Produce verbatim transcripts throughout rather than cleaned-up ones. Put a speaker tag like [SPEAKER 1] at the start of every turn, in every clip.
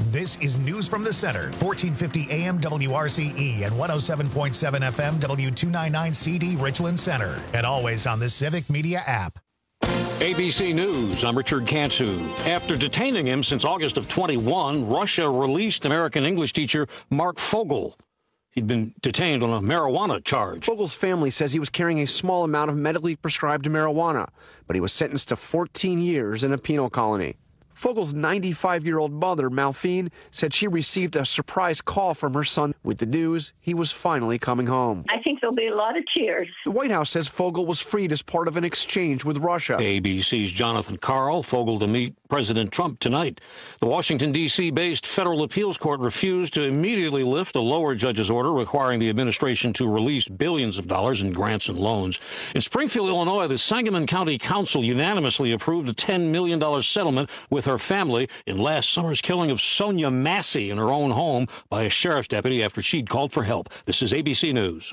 [SPEAKER 1] This is News from the Center, fourteen fifty A M W R C E and one oh seven point seven F M W two ninety-nine C D Richland Center. And always on the Civic Media app.
[SPEAKER 2] A B C News, I'm Richard Cantu. After detaining him since August of twenty-one, Russia released American English teacher Mark Fogel. He'd been detained on a marijuana charge.
[SPEAKER 3] Fogel's family says he was carrying a small amount of medically prescribed marijuana, but he was sentenced to fourteen years in a penal colony. Fogel's ninety-five-year-old mother, Malphine, said she received a surprise call from her son with the news he was finally coming home.
[SPEAKER 4] I think there'll be a lot of tears.
[SPEAKER 3] The White House says Fogel was freed as part of an exchange with Russia.
[SPEAKER 2] A B C's Jonathan Karl, Fogel to meet President Trump tonight. The Washington, D C-based federal appeals court refused to immediately lift a lower judge's order requiring the administration to release billions of dollars in grants and loans. In Springfield, Illinois, the Sangamon County Council unanimously approved a ten million dollars settlement with her family in last summer's killing of Sonia Massey in her own home by a sheriff's deputy after she'd called for help. This is A B C News.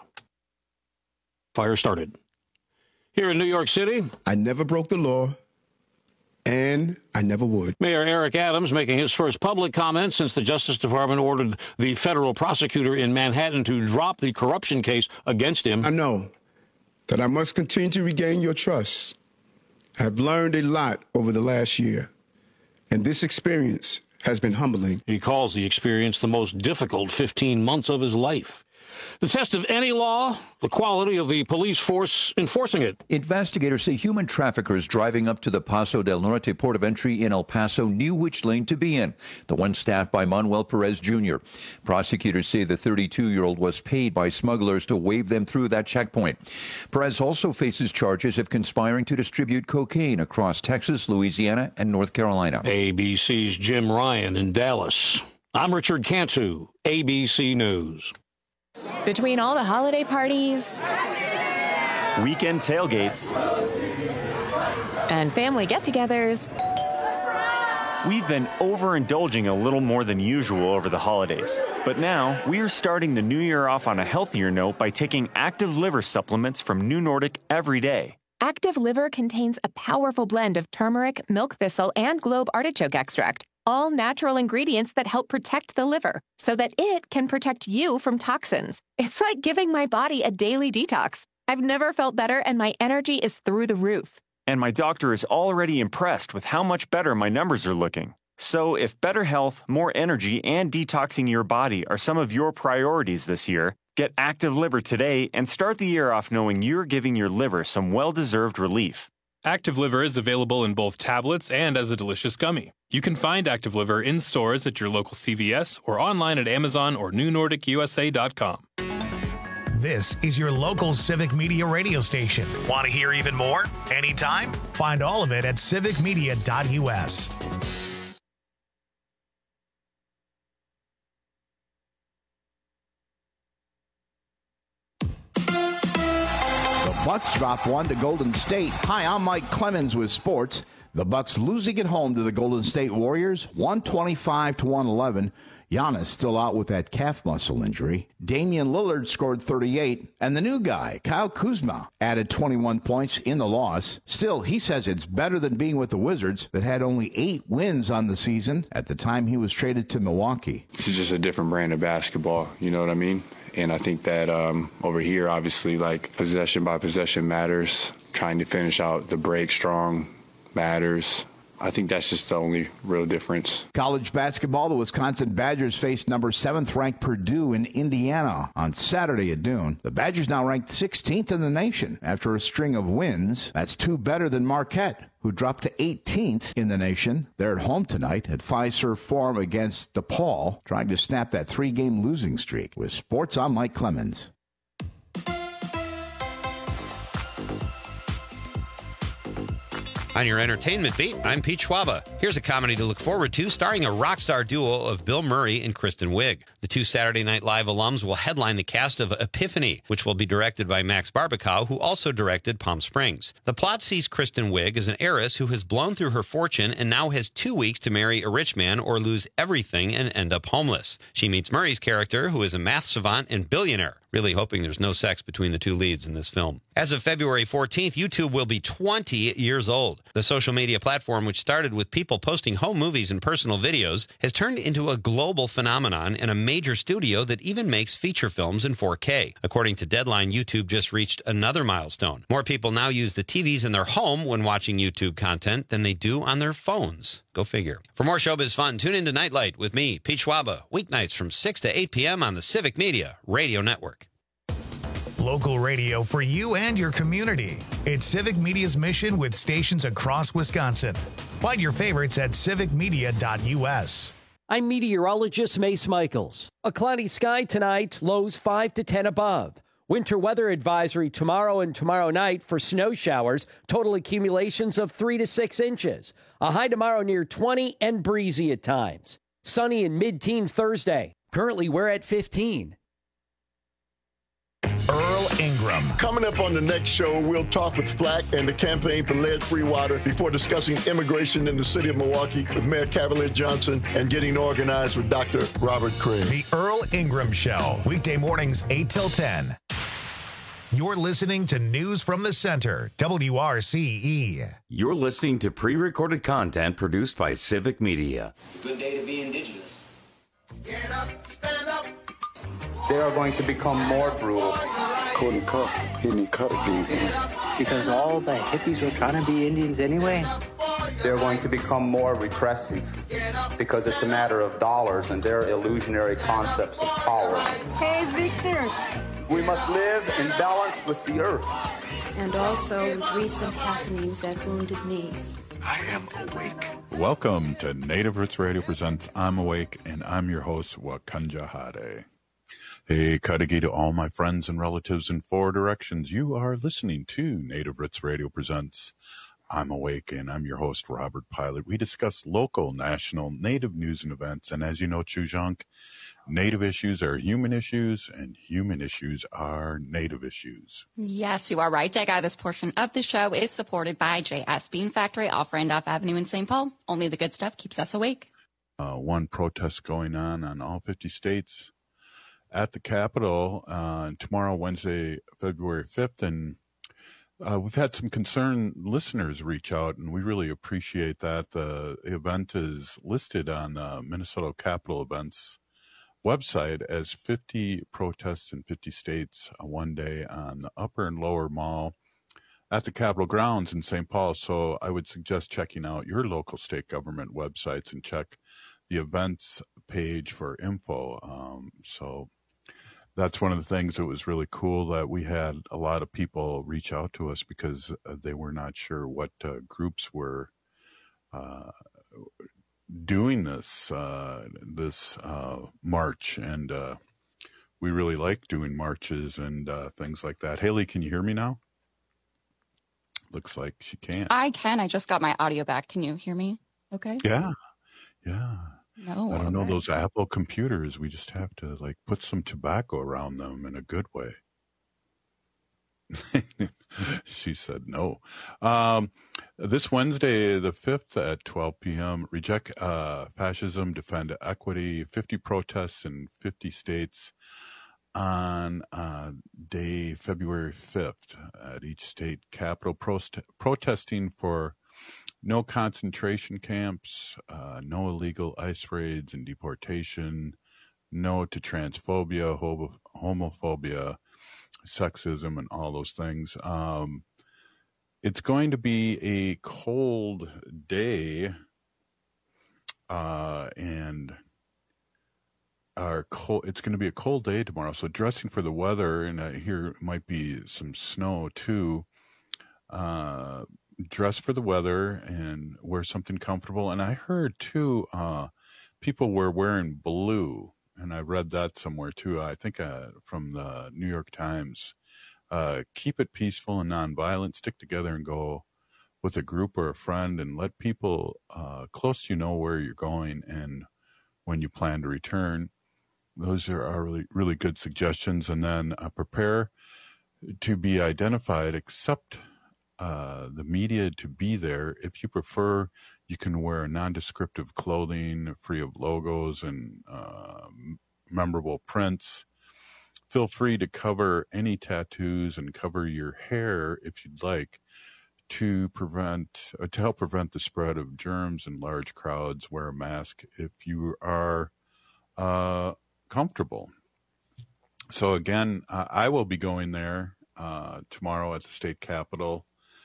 [SPEAKER 2] Fire started. Here in New York City,
[SPEAKER 5] I never broke the law, and I never would.
[SPEAKER 2] Mayor Eric Adams making his first public comment since the Justice Department ordered the federal prosecutor in Manhattan to drop the corruption case against him.
[SPEAKER 5] I know that I must continue to regain your trust. I've learned a lot over the last year, and this experience has been humbling.
[SPEAKER 2] He calls the experience the most difficult fifteen months of his life. The test of any law, the quality of the police force enforcing it.
[SPEAKER 6] Investigators say human traffickers driving up to the Paso del Norte port of entry in El Paso knew which lane to be in, the one staffed by Manuel Perez Junior Prosecutors say the thirty-two-year-old was paid by smugglers to wave them through that checkpoint. Perez also faces charges of conspiring to distribute cocaine across Texas, Louisiana, and North Carolina.
[SPEAKER 2] A B C's Jim Ryan in Dallas. I'm Richard Cantu, A B C News.
[SPEAKER 7] Between all the holiday parties,
[SPEAKER 8] weekend tailgates,
[SPEAKER 7] and family get-togethers,
[SPEAKER 8] we've been overindulging a little more than usual over the holidays. But now, we are starting the new year off on a healthier note by taking Active Liver supplements from New Nordic every day.
[SPEAKER 7] Active Liver contains a powerful blend of turmeric, milk thistle, and globe artichoke extract. All natural ingredients that help protect the liver so that it can protect you from toxins. It's like giving my body a daily detox. I've never felt better, and my energy is through the roof.
[SPEAKER 8] And my doctor is already impressed with how much better my numbers are looking. So if better health, more energy, and detoxing your body are some of your priorities this year, get Active Liver today and start the year off knowing you're giving your liver some well-deserved relief.
[SPEAKER 9] Active Liver is available in both tablets and as a delicious gummy. You can find Active Liver in stores at your local C V S or online at Amazon or new nordic u s a dot com.
[SPEAKER 1] This is your local Civic Media radio station. Want to hear even more? Anytime? Find all of it at civic media dot u s.
[SPEAKER 10] Bucks drop one to Golden State. Hi, I'm Mike Clemens with sports. The Bucks losing at home to the Golden State Warriors, one twenty-five to one eleven. Giannis still out with that calf muscle injury. Damian Lillard scored thirty-eight, and the new guy, Kyle Kuzma, added twenty-one points in the loss. Still, he says it's better than being with the Wizards that had only eight wins on the season at the time he was traded to Milwaukee.
[SPEAKER 11] It's just a different brand of basketball, you know what I mean? And I think that um, over here, obviously, like possession by possession matters. Trying to finish out the break strong matters. I think that's just the only real difference.
[SPEAKER 10] College basketball, the Wisconsin Badgers face number seventh ranked Purdue in Indiana on Saturday at noon. The Badgers now ranked sixteenth in the nation after a string of wins. That's two better than Marquette, who dropped to eighteenth in the nation. They're at home tonight at Fiserv Forum against DePaul, trying to snap that three-game losing streak. With sports, I'm Mike Clemens.
[SPEAKER 12] On your entertainment beat, I'm Pete Schwaba. Here's a comedy to look forward to starring a rock star duo of Bill Murray and Kristen Wiig. The two Saturday Night Live alums will headline the cast of Epiphany, which will be directed by Max Barbakow, who also directed Palm Springs. The plot sees Kristen Wiig as an heiress who has blown through her fortune and now has two weeks to marry a rich man or lose everything and end up homeless. She meets Murray's character, who is a math savant and billionaire. Really hoping there's no sex between the two leads in this film. As of February fourteenth, YouTube will be twenty years old. The social media platform, which started with people posting home movies and personal videos, has turned into a global phenomenon and a major studio that even makes feature films in four K. According to Deadline, YouTube just reached another milestone. More people now use the T Vs in their home when watching YouTube content than they do on their phones. Go figure. For more showbiz fun, tune into Nightlight with me, Pete Schwaba, weeknights from six to eight p.m. on the Civic Media Radio Network.
[SPEAKER 1] Local radio for you and your community. It's Civic Media's mission with stations across Wisconsin. Find your favorites at civic media dot u s.
[SPEAKER 4] I'm meteorologist Mace Michaels. A cloudy sky tonight, lows five to ten above. Winter weather advisory tomorrow and tomorrow night for snow showers, total accumulations of three to six inches. A high tomorrow near twenty and breezy at times. Sunny in mid-teens Thursday. Currently, we're at fifteen.
[SPEAKER 1] Earl Ingram.
[SPEAKER 13] Coming up on the next show, we'll talk with Flack and the Campaign for Lead-Free Water before discussing immigration in the city of Milwaukee with Mayor Cavalier Johnson and getting organized with Doctor Robert Craig.
[SPEAKER 1] The Earl Ingram Show, weekday mornings eight till ten. You're listening to News from the Center, W R C E.
[SPEAKER 14] You're listening to pre-recorded content produced by Civic Media.
[SPEAKER 15] It's a good day to be indigenous.
[SPEAKER 16] Get up, stand up.
[SPEAKER 17] They are going to become more brutal.
[SPEAKER 18] Couldn't cut. He didn't cut again.
[SPEAKER 19] Because all the hippies were trying to be Indians anyway.
[SPEAKER 17] They're going to become more repressive because it's a matter of dollars and their illusionary concepts of power.
[SPEAKER 20] Hey, Victor.
[SPEAKER 17] We must live in balance with the earth.
[SPEAKER 20] And also with recent happenings at Wounded Knee.
[SPEAKER 18] I am awake.
[SPEAKER 21] Welcome to Native Roots Radio presents I'm Awake, and I'm your host, Wakanja Hade. Hey, Kadagi to all my friends and relatives in four directions. You are listening to Native Roots Radio presents I'm Awake, and I'm your host, Robert Pilot. We discuss local, national, Native news and events, and as you know, Chujunk, Native issues are human issues, and human issues are Native issues.
[SPEAKER 22] Yes, you are right, Jagga. This portion of the show is supported by J S Bean Factory off Randolph Avenue in Saint Paul. Only the good stuff keeps us awake.
[SPEAKER 21] Uh, one protest going on on all fifty states at the Capitol uh, tomorrow, Wednesday, February fifth, and uh, we've had some concerned listeners reach out, and we really appreciate that. The event is listed on the Minnesota Capitol Events website as fifty protests in fifty states, uh, one day on the Upper and Lower Mall at the Capitol grounds in Saint Paul. So I would suggest checking out your local state government websites and check the events page for info. Um, so that's one of the things that was really cool, that we had a lot of people reach out to us because uh, they were not sure what uh, groups were uh, doing this uh, this uh, march, and uh, we really like doing marches and uh, things like that. Haley, can you hear me now? Looks like she can't.
[SPEAKER 22] I can. I just got my audio back. Can you hear me? Okay.
[SPEAKER 21] Yeah. Yeah.
[SPEAKER 22] No.
[SPEAKER 21] I don't know
[SPEAKER 22] okay.
[SPEAKER 21] those Apple computers. We just have to like put some tobacco around them in a good way. She said no. Um, this Wednesday, the fifth at twelve p.m., Reject uh, Fascism, Defend Equity, fifty protests in fifty states on uh, day February fifth at each state capitol, prost- protesting for no concentration camps, uh, no illegal ICE raids and deportation, no to transphobia, homo- homophobia, sexism, and all those things. Um, it's going to be a cold day, uh, and our cold, it's going to be a cold day tomorrow. So dressing for the weather, and I hear it might be some snow too. Uh, dress for the weather and wear something comfortable. And I heard too, uh, people were wearing blue, and I read that somewhere too. I think uh, from the New York Times. Uh, keep it peaceful and nonviolent. Stick together and go with a group or a friend, and let people uh, close to you know where you're going and when you plan to return. Those are, are really, really good suggestions. And then uh, prepare to be identified, accept uh, the media to be there. If you prefer, you can wear nondescriptive clothing, free of logos and uh, memorable prints. feel free to cover any tattoos and cover your hair if you'd like to prevent, uh, to help prevent the spread of germs in large crowds. Wear a mask if you are uh, comfortable. So again, uh, I will be going there uh, tomorrow at the state capitol,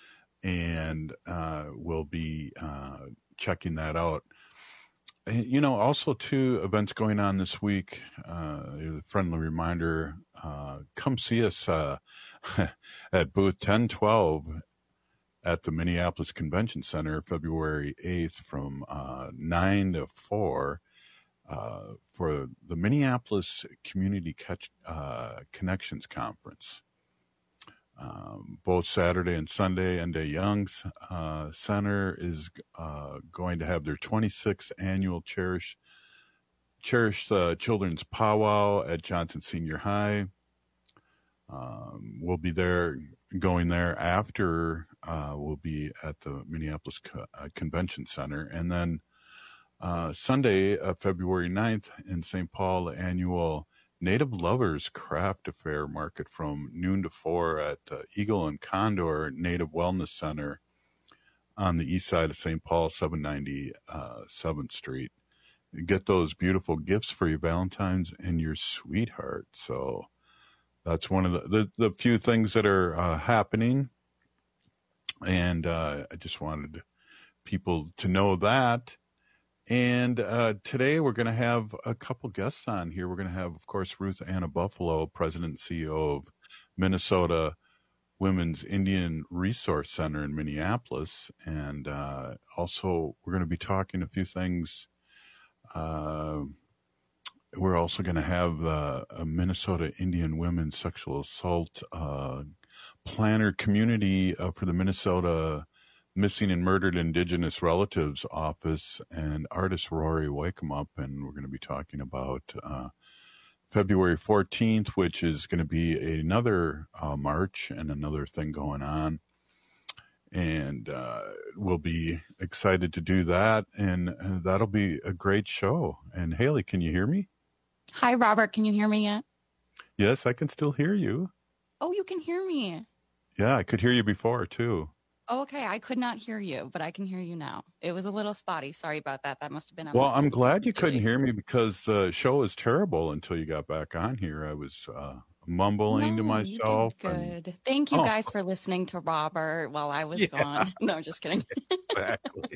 [SPEAKER 21] and uh, we'll be uh, checking that out. You know, also two events going on this week. Uh, a friendly reminder: uh, come see us uh, at booth ten twelve at the Minneapolis Convention Center, February eighth, from uh, nine to four. Uh, for the Minneapolis Community Catch, uh, Connections Conference. Um, both Saturday and Sunday, N D Young's uh, Center is uh, going to have their twenty-sixth annual Cherish Cherish uh, Children's Powwow at Johnson Senior High. Um, we'll be there, going there after uh, we'll be at the Minneapolis Co- uh, Convention Center. And then Uh, Sunday, uh, February ninth, in Saint Paul, the annual Native Lovers Craft Affair Market from noon to four at uh, Eagle and Condor Native Wellness Center on the east side of Saint Paul, seven ninety uh, seventh Street. You get those beautiful gifts for your Valentine's and your sweetheart. So that's one of the, the, the few things that are uh, happening. And uh, I just wanted people to know that. And uh, today we're going to have a couple guests on here. We're going to have, of course, Ruth Anna Buffalo, President and C E O of Minnesota Women's Indian Resource Center in Minneapolis. And uh, also we're going to be talking a few things. Uh, we're also going to have uh, a Minnesota Indian Women's Sexual Assault uh, Planner Community uh, for the Minnesota Missing and Murdered Indigenous Relatives Office, and artist Rory Wakemup, and we're going to be talking about uh, February fourteenth, which is going to be another uh, march and another thing going on, and uh, we'll be excited to do that, and uh, that'll be a great show. And Haley, can you hear me?
[SPEAKER 22] Hi, Robert. Can you hear me yet?
[SPEAKER 21] Yes, I can still hear you.
[SPEAKER 22] Oh, you can hear me.
[SPEAKER 21] Yeah, I could hear you before too.
[SPEAKER 22] Oh, okay, I could not hear you, but I can hear you now. It was a little spotty. Sorry about that. That must have been.
[SPEAKER 21] Well, I'm glad you couldn't hear me because the show was terrible until you got back on here. I was uh, mumbling
[SPEAKER 22] no,
[SPEAKER 21] to myself.
[SPEAKER 22] You did good.
[SPEAKER 21] And...
[SPEAKER 22] Thank you
[SPEAKER 21] oh.
[SPEAKER 22] guys for listening to Robert while I was yeah. gone. No, I'm just kidding.
[SPEAKER 21] Exactly.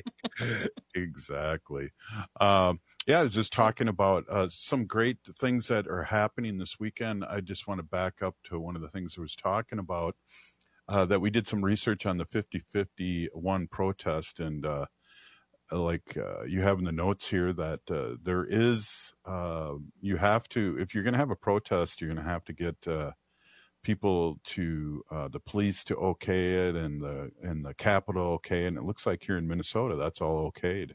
[SPEAKER 21] Exactly. Um, yeah, I was just talking about uh, some great things that are happening this weekend. I just want to back up to one of the things I was talking about. Uh, that we did some research on the fifty fifty-one protest, and uh, like uh, you have in the notes here that uh, there is, uh, you have to, if you're going to have a protest, you're going to have to get uh, people to, uh, the police to okay it, and the, and the Capitol okay, and it looks like here in Minnesota, that's all okayed.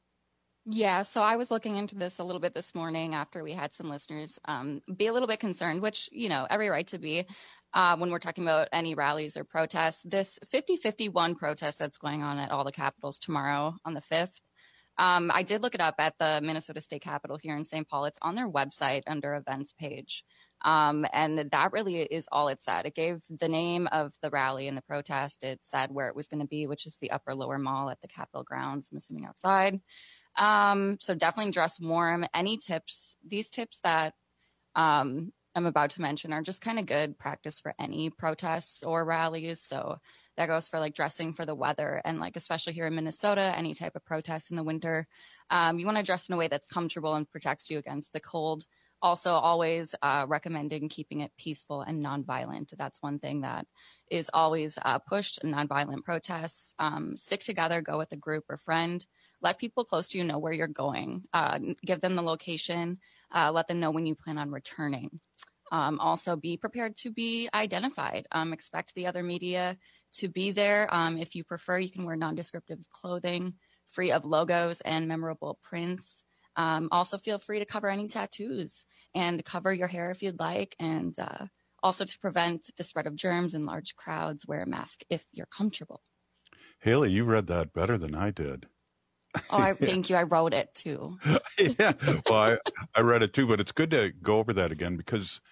[SPEAKER 22] Yeah, so I was looking into this a little bit this morning after we had some listeners um, be a little bit concerned, which, you know, every right to be uh, when we're talking about any rallies or protests. This fifty fifty-one protest that's going on at all the capitals tomorrow on the fifth, um, I did look it up at the Minnesota State Capitol here in Saint Paul. It's on their website under events page. Um, and that really is all it said. It gave the name of the rally and the protest. It said where it was going to be, which is the Upper Lower Mall at the Capitol grounds, I'm assuming outside. Um, so definitely dress warm. Any tips, these tips that um, I'm about to mention are just kind of good practice for any protests or rallies. So that goes for like dressing for the weather, and like, especially here in Minnesota, any type of protest in the winter, um, you want to dress in a way that's comfortable and protects you against the cold. Also, always uh, recommending keeping it peaceful and nonviolent. That's one thing that is always uh, pushed in nonviolent protests. Um, stick together, go with a group or friend. Let people close to you know where you're going. Uh, give them the location. Uh, let them know when you plan on returning. Um, also, be prepared to be identified. Um, expect the other media to be there. Um, if you prefer, you can wear nondescriptive clothing, free of logos and memorable prints. Um, also, feel free to cover any tattoos and cover your hair if you'd like. And uh, also, to prevent the spread of germs in large crowds, wear a mask if you're comfortable.
[SPEAKER 21] Haley, you read that better than I did.
[SPEAKER 22] Oh, I, thank you. I wrote it too.
[SPEAKER 21] Yeah, well, I, I read it too, but it's good to go over that again because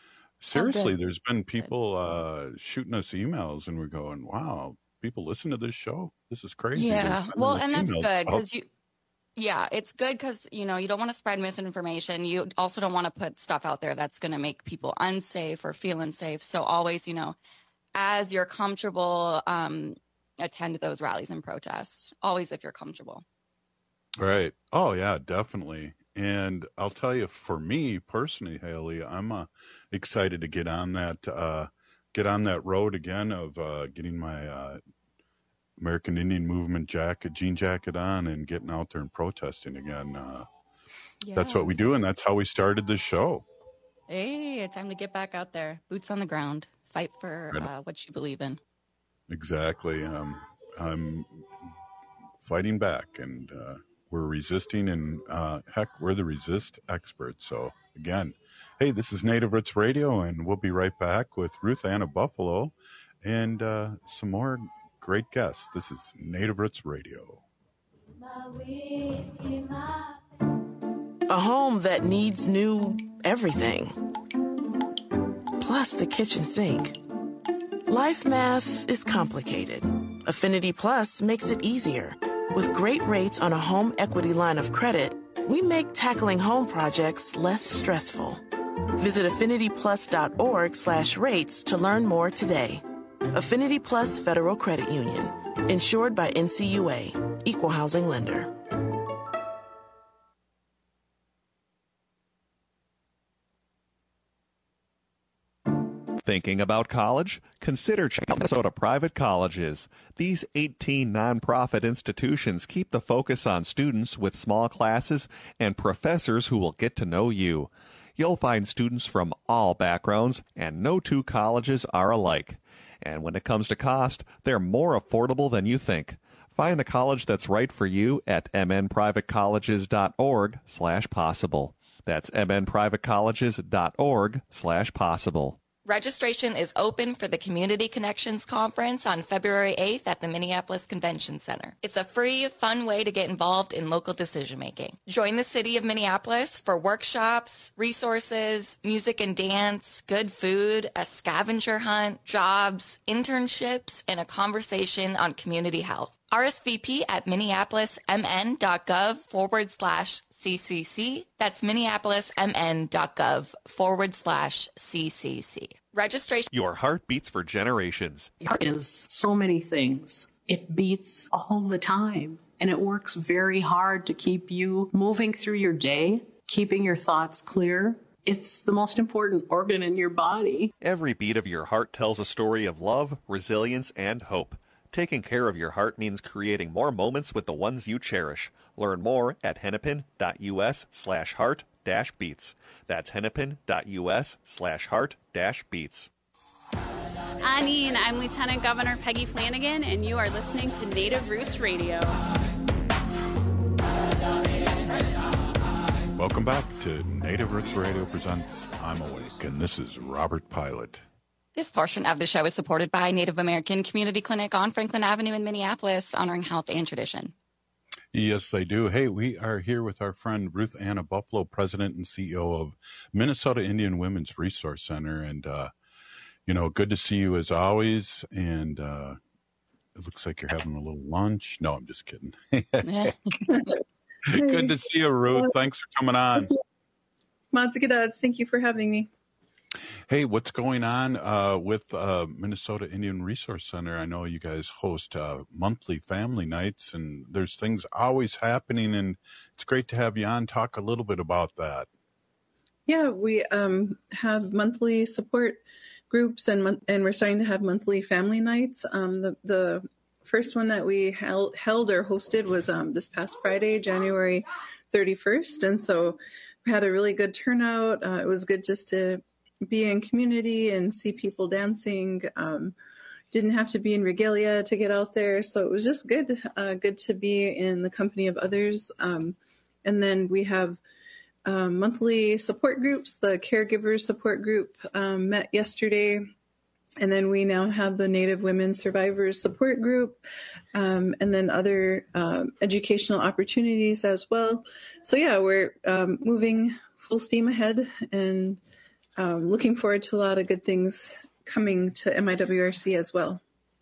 [SPEAKER 21] seriously, oh, there's been people uh, shooting us emails, and we're going, "Wow, people listen to this show. This is crazy."
[SPEAKER 22] Yeah, well, and that's good because you. Yeah, it's good because, you know, you don't want to spread misinformation. You also don't want to put stuff out there that's going to make people unsafe or feel unsafe. So always, you know, as you're comfortable, um, attend those rallies and protests. Always if you're comfortable.
[SPEAKER 21] Right. Oh, yeah, definitely. And I'll tell you, for me personally, Haley, I'm uh, excited to get on that, uh, get on that road again of uh, getting my uh American Indian Movement jacket, jean jacket on, and getting out there and protesting again. Uh, yeah, that's what we do, and that's how we started this show.
[SPEAKER 22] Hey, it's time to get back out there, boots on the ground, fight for uh, what you believe in.
[SPEAKER 21] Exactly. Um, I'm fighting back, and uh, we're resisting, and uh, heck, we're the resist experts. So again, hey, this is Native Roots Radio, and we'll be right back with Ruth Anna Buffalo and uh, some more great guests. This is Native Roots Radio.
[SPEAKER 3] A home that needs new everything. Plus the kitchen sink. Life math is complicated. Affinity Plus makes it easier. With great rates on a home equity line of credit, we make tackling home projects less stressful. Visit affinityplus.org slash rates to learn more today. Affinity Plus Federal Credit Union. Insured by N C U A. Equal housing lender.
[SPEAKER 5] Thinking about college? Consider checking out Minnesota Private Colleges. These eighteen nonprofit institutions keep the focus on students with small classes and professors who will get to know you. You'll find students from all backgrounds, and no two colleges are alike. And when it comes to cost, they're more affordable than you think. Find the college that's right for you at mnprivatecolleges.org slash possible. That's mnprivatecolleges.org slash possible.
[SPEAKER 23] Registration is open for the Community Connections Conference on February eighth at the Minneapolis Convention Center. It's a free, fun way to get involved in local decision-making. Join the city of Minneapolis for workshops, resources, music and dance, good food, a scavenger hunt, jobs, internships, and a conversation on community health. R S V P at minneapolismn.gov forward slash CCC. That's minneapolismn.gov forward slash CCC. Registration.
[SPEAKER 5] Your heart beats for generations.
[SPEAKER 24] Heart is so many things. It beats all the time, and it works very hard to keep you moving through your day, keeping your thoughts clear. It's the most important organ in your body.
[SPEAKER 5] Every beat of your heart tells a story of love, resilience, and hope. Taking care of your heart means creating more moments with the ones you cherish. Learn more at hennepin.us slash heart dash beats. That's hennepin.us slash heart dash beats.
[SPEAKER 25] Anine, I'm Lieutenant Governor Peggy Flanagan, and you are listening to Native Roots Radio.
[SPEAKER 21] Welcome back to Native Roots Radio presents I'm Awake, and this is Robert Pilot.
[SPEAKER 22] This portion of the show is supported by Native American Community Clinic on Franklin Avenue in Minneapolis, honoring health and tradition.
[SPEAKER 21] Yes, they do. Hey, we are here with our friend Ruth Anna Buffalo, President and C E O of Minnesota Indian Women's Resource Center. And, uh, you know, good to see you as always. And uh, it looks like you're having a little lunch. No, I'm just kidding. Good to see you, Ruth. Thanks for coming on.
[SPEAKER 26] Matsukadads, thank you for having me.
[SPEAKER 21] Hey, what's going on uh, with uh, Minnesota Indian Resource Center? I know you guys host uh, monthly family nights, and there's things always happening, and it's great to have you on. Talk a little bit about that.
[SPEAKER 26] Yeah, we um, have monthly support groups, and and we're starting to have monthly family nights. Um, the the first one that we held, held or hosted was um, this past Friday, January thirty-first, and so we had a really good turnout. Uh, it was good just to be in community and see people dancing. Um, didn't have to be in regalia to get out there. So it was just good, uh, good to be in the company of others. Um, and then we have um, monthly support groups. The caregivers support group um, met yesterday. And then we now have the Native Women Survivors Support Group, um, and then other um, educational opportunities as well. So yeah, we're um, moving full steam ahead, and um, looking forward to a lot of good things coming to M I W R C as well.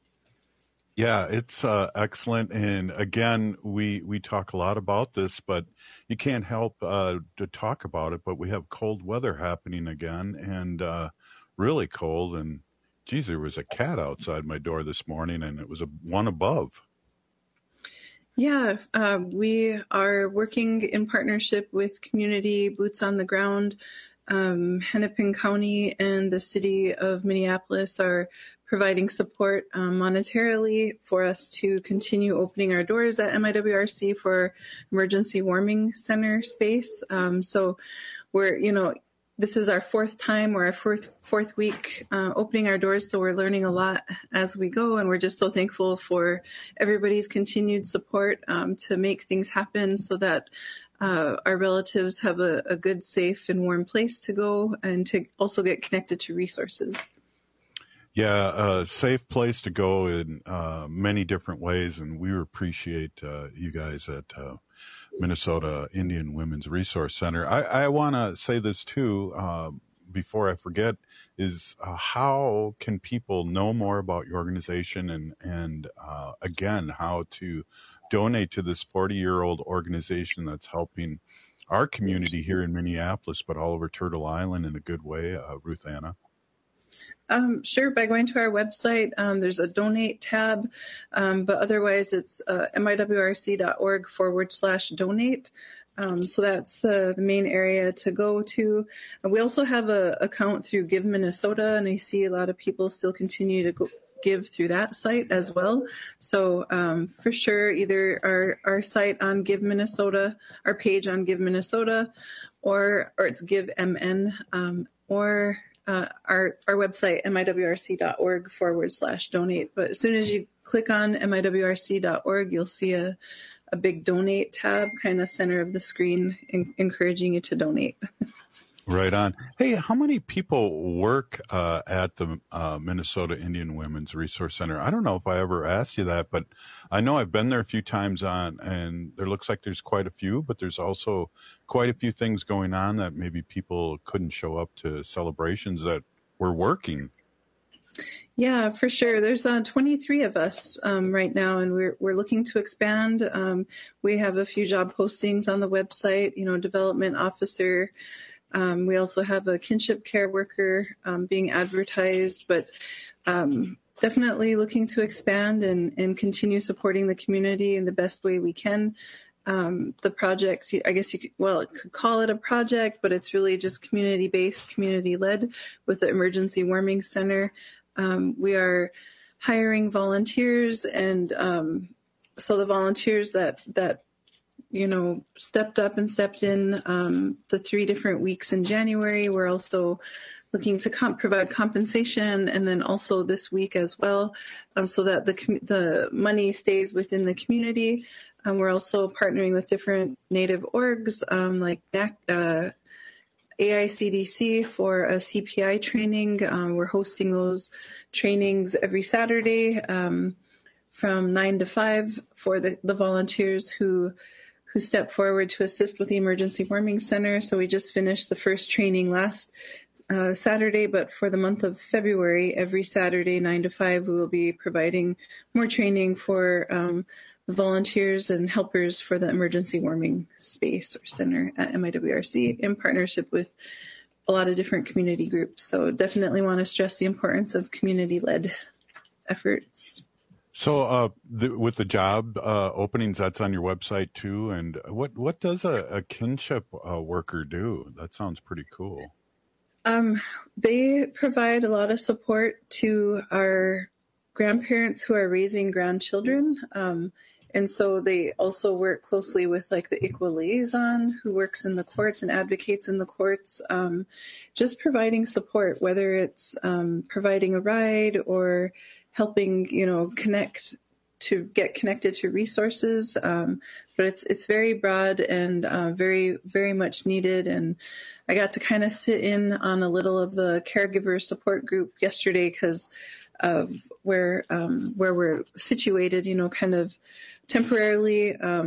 [SPEAKER 21] Yeah, it's uh, excellent. And again, we, we talk a lot about this, but you can't help uh, to talk about it. But we have cold weather happening again, and uh, really cold. And geez, there was a cat outside my door this morning, and it was a one above.
[SPEAKER 26] Yeah, uh, we are working in partnership with community boots on the ground. Um, Hennepin County and the city of Minneapolis are providing support um, monetarily for us to continue opening our doors at M I W R C for emergency warming center space. Um, so we're, you know, this is our fourth time or our fourth, fourth week uh, opening our doors. So we're learning a lot as we go. And we're just so thankful for everybody's continued support um, to make things happen so that uh, our relatives have a, a good, safe and warm place to go and to also get connected to resources.
[SPEAKER 21] Yeah, a safe place to go in uh, many different ways. And we appreciate uh, you guys at uh, Minnesota Indian Women's Resource Center. I, I want to say this too, uh, before I forget, is uh, how can people know more about your organization and, and uh, again, how to donate to this forty-year-old organization that's helping our community here in Minneapolis, but all over Turtle Island in a good way, uh, Ruth Anna?
[SPEAKER 26] Um, sure, by going to our website, um, there's a donate tab, um, but otherwise it's uh, miwrc.org forward slash donate. Um, so that's the, the main area to go to. Uh, we also have a account through Give Minnesota, and I see a lot of people still continue to go, give through that site as well. So um, for sure, either our, our site on Give Minnesota, our page on Give Minnesota, or or it's Give M N, um, or Uh, our, our website, miwrc.org forward slash donate. But as soon as you click on miwrc dot org, you'll see a, a big donate tab kind of center of the screen, in, encouraging you to donate.
[SPEAKER 21] Right on. Hey, how many people work uh, at the uh, Minnesota Indian Women's Resource Center? I don't know if I ever asked you that, but I know I've been there a few times on, and there looks like there's quite a few, but there's also quite a few things going on that maybe people couldn't show up to celebrations that were working.
[SPEAKER 26] Yeah, for sure. There's uh, twenty-three of us um, right now, and we're we're looking to expand. Um, we have a few job postings on the website, you know, development officer. Um, we also have a kinship care worker um, being advertised, but um, definitely looking to expand and, and continue supporting the community in the best way we can. Um, the project, I guess you could, well, it could call it a project, but it's really just community-based, community-led with the Emergency Warming Center. Um, we are hiring volunteers, and um, so the volunteers that that you know, stepped up and stepped in um, the three different weeks in January. We're also looking to comp- provide compensation, and then also this week as well, um, so that the com- the money stays within the community. Um, we're also partnering with different Native orgs um, like uh, A I C D C for a C P I training. Um, we're hosting those trainings every Saturday um, from nine to five for the, the volunteers who who stepped forward to assist with the Emergency Warming Center. So we just finished the first training last uh, Saturday, but for the month of February, every Saturday, nine to five, we will be providing more training for um, the volunteers and helpers for the Emergency Warming Space or Center at M I W R C in partnership with a lot of different community groups. So definitely want to stress the importance of community-led efforts.
[SPEAKER 21] So uh, the, with the job uh, openings, that's on your website too. And what, what does a, a kinship uh, worker do? That sounds pretty cool.
[SPEAKER 26] Um, they provide a lot of support to our grandparents who are raising grandchildren. Um, and so they also work closely with like the I C W A liaison who works in the courts and advocates in the courts, um, just providing support, whether it's um, providing a ride or helping, you know, connect to get connected to resources. Um, but it's it's very broad and uh, very, very much needed. And I got to kind of sit in on a little of the caregiver support group yesterday because of where um, where we're situated, you know, kind of temporarily. Um,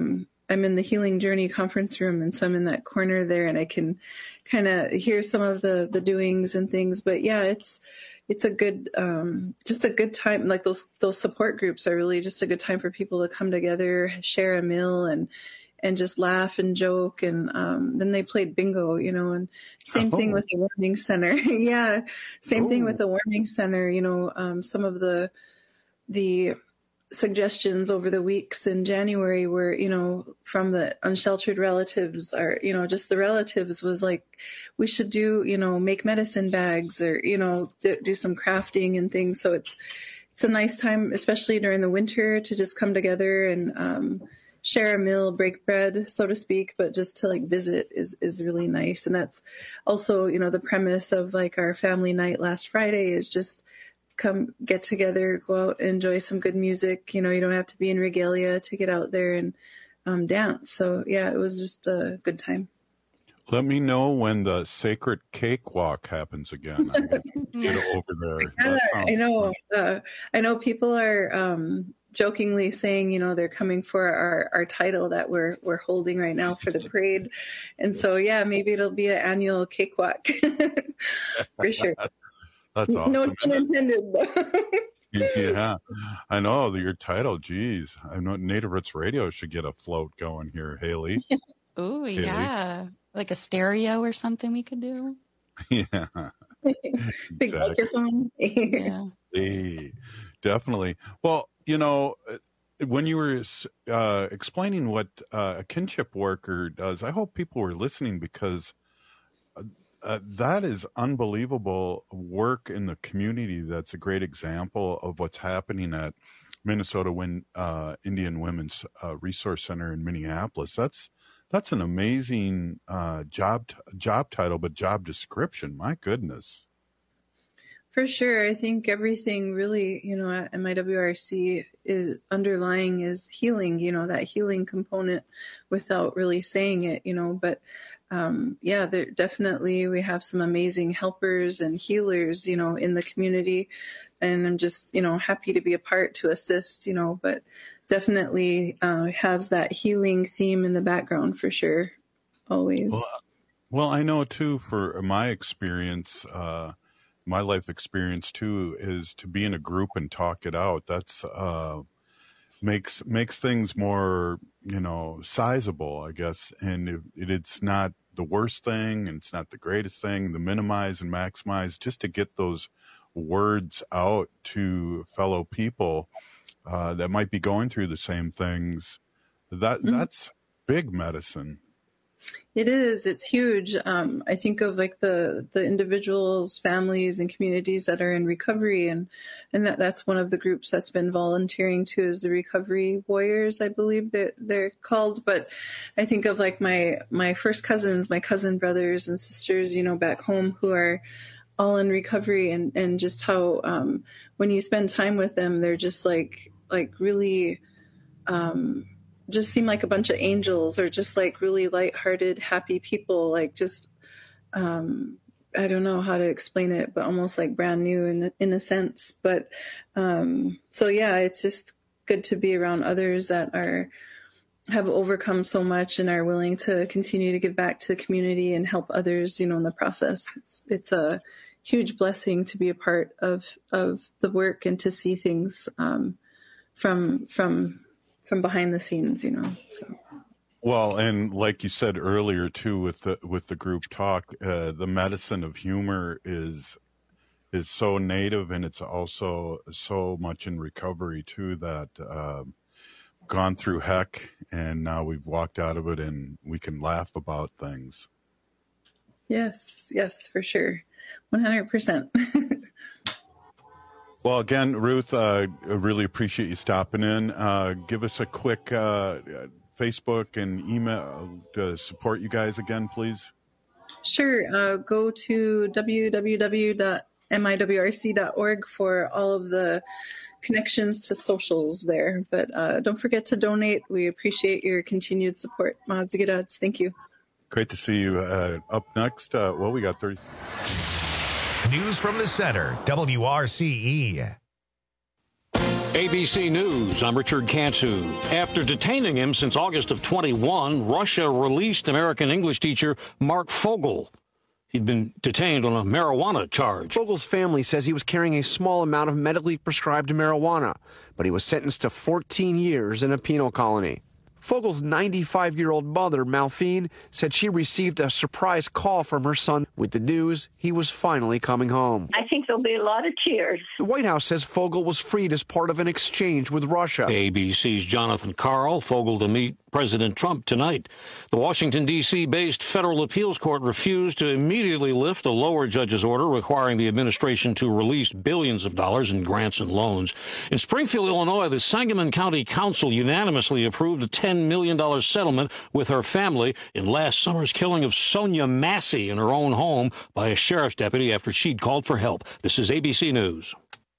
[SPEAKER 26] I'm in the Healing Journey conference room, and so I'm in that corner there, and I can kind of hear some of the the doings and things. But yeah, it's it's a good, um, just a good time. Like those those support groups are really just a good time for people to come together, share a meal, and and just laugh and joke. And um, then they played bingo, you know, and same oh. thing with the warming center. yeah, same oh. thing with the warming center. You know, um, some of the the suggestions over the weeks in January were, you know, from the unsheltered relatives, or, you know, just the relatives was like, we should do, you know, make medicine bags, or, you know, do, do some crafting and things. So it's, it's a nice time, especially during the winter, to just come together and um, share a meal, break bread, so to speak, but just to like visit is, is really nice. And that's also, you know, the premise of like our family night last Friday is just come get together, go out and enjoy some good music. You know, you don't have to be in regalia to get out there and um, dance. So yeah, it was just a good time.
[SPEAKER 21] Let me know when the sacred cakewalk happens again. I get, get over there.
[SPEAKER 26] Yeah, I know. Uh, I know people are um, jokingly saying, you know, they're coming for our, our title that we're we're holding right now for the parade, and so yeah, maybe it'll be an annual cakewalk for sure.
[SPEAKER 21] That's awesome.
[SPEAKER 26] No pun intended.
[SPEAKER 21] Yeah, I know your title. Geez, I know Native Roots Radio should get a float going here, Haley.
[SPEAKER 22] Oh yeah, like a stereo or something we could do.
[SPEAKER 21] Yeah,
[SPEAKER 26] big exactly. microphone.
[SPEAKER 22] Yeah,
[SPEAKER 21] hey, definitely. Well, you know, when you were uh, explaining what uh, a kinship worker does, I hope people were listening, because Uh, that is unbelievable work in the community. That's a great example of what's happening at Minnesota Win, uh, Indian Women's uh, Resource Center in Minneapolis. That's that's an amazing uh, job t- job title, but job description. My goodness.
[SPEAKER 26] For sure. I think everything really, you know, at M I W R C is underlying is healing, you know, that healing component without really saying it, you know, but um, yeah, there definitely, we have some amazing helpers and healers, you know, in the community, and I'm just, you know, happy to be a part to assist, you know, but definitely uh, has that healing theme in the background for sure. Always.
[SPEAKER 21] Well, well I know too, for my experience, uh, my life experience too, is to be in a group and talk it out. That's uh, makes makes things more, you know, sizable, I guess. And it, it, it's not the worst thing, and it's not the greatest thing. The minimize and maximize, just to get those words out to fellow people uh, that might be going through the same things. That mm-hmm. that's big medicine.
[SPEAKER 26] It is. It's huge. Um, I think of like the, the individuals, families, and communities that are in recovery, and and that, that's one of the groups that's been volunteering too, is the Recovery Warriors, I believe that they're called. But I think of like my my first cousins, my cousin brothers and sisters, you know, back home, who are all in recovery, and and just how um, when you spend time with them, they're just like like really. Um, just seem like a bunch of angels, or just like really lighthearted, happy people, like just, um, I don't know how to explain it, but almost like brand new in, in a sense. But, um, so yeah, it's just good to be around others that are, have overcome so much and are willing to continue to give back to the community and help others, you know, in the process. It's, it's a huge blessing to be a part of, of the work, and to see things, um, from, from, from behind the scenes, you know. So,
[SPEAKER 21] well, and like you said earlier too, with the with the group talk, uh, the medicine of humor is is so native, and it's also so much in recovery too. That uh, gone through heck, and now we've walked out of it, and we can laugh about things.
[SPEAKER 26] Yes, yes, for sure, one hundred percent.
[SPEAKER 21] Well, again, Ruth, uh, I really appreciate you stopping in. Uh, give us a quick uh, Facebook and email to support you guys again, please.
[SPEAKER 26] Sure. Uh, go to w w w dot m i w r c dot org for all of the connections to socials there. But uh, don't forget to donate. We appreciate your continued support. Mahadzigadats. Thank you.
[SPEAKER 21] Great to see you. Uh, up next, uh, well, we got thirty.
[SPEAKER 1] News from the Center, W R C E.
[SPEAKER 2] A B C News, I'm Richard Cantu. After detaining him since August of twenty-one, Russia released American English teacher Mark Fogel. He'd been detained on a marijuana charge.
[SPEAKER 6] Fogel's family says he was carrying a small amount of medically prescribed marijuana, but he was sentenced to fourteen years in a penal colony. Fogel's ninety-five-year-old mother, Malphine, said she received a surprise call from her son with the news he was finally coming home.
[SPEAKER 7] I think there'll be a lot of tears.
[SPEAKER 6] The White House says Fogel was freed as part of an exchange with Russia.
[SPEAKER 2] A B C's Jonathan Karl, Fogel to meet President Trump tonight. The Washington, D C-based federal appeals court refused to immediately lift a lower judge's order requiring the administration to release billions of dollars in grants and loans. In Springfield, Illinois, the Sangamon County Council unanimously approved a ten million dollars settlement with her family in last summer's killing of Sonia Massey in her own home by a sheriff's deputy after she'd called for help. This is A B C News.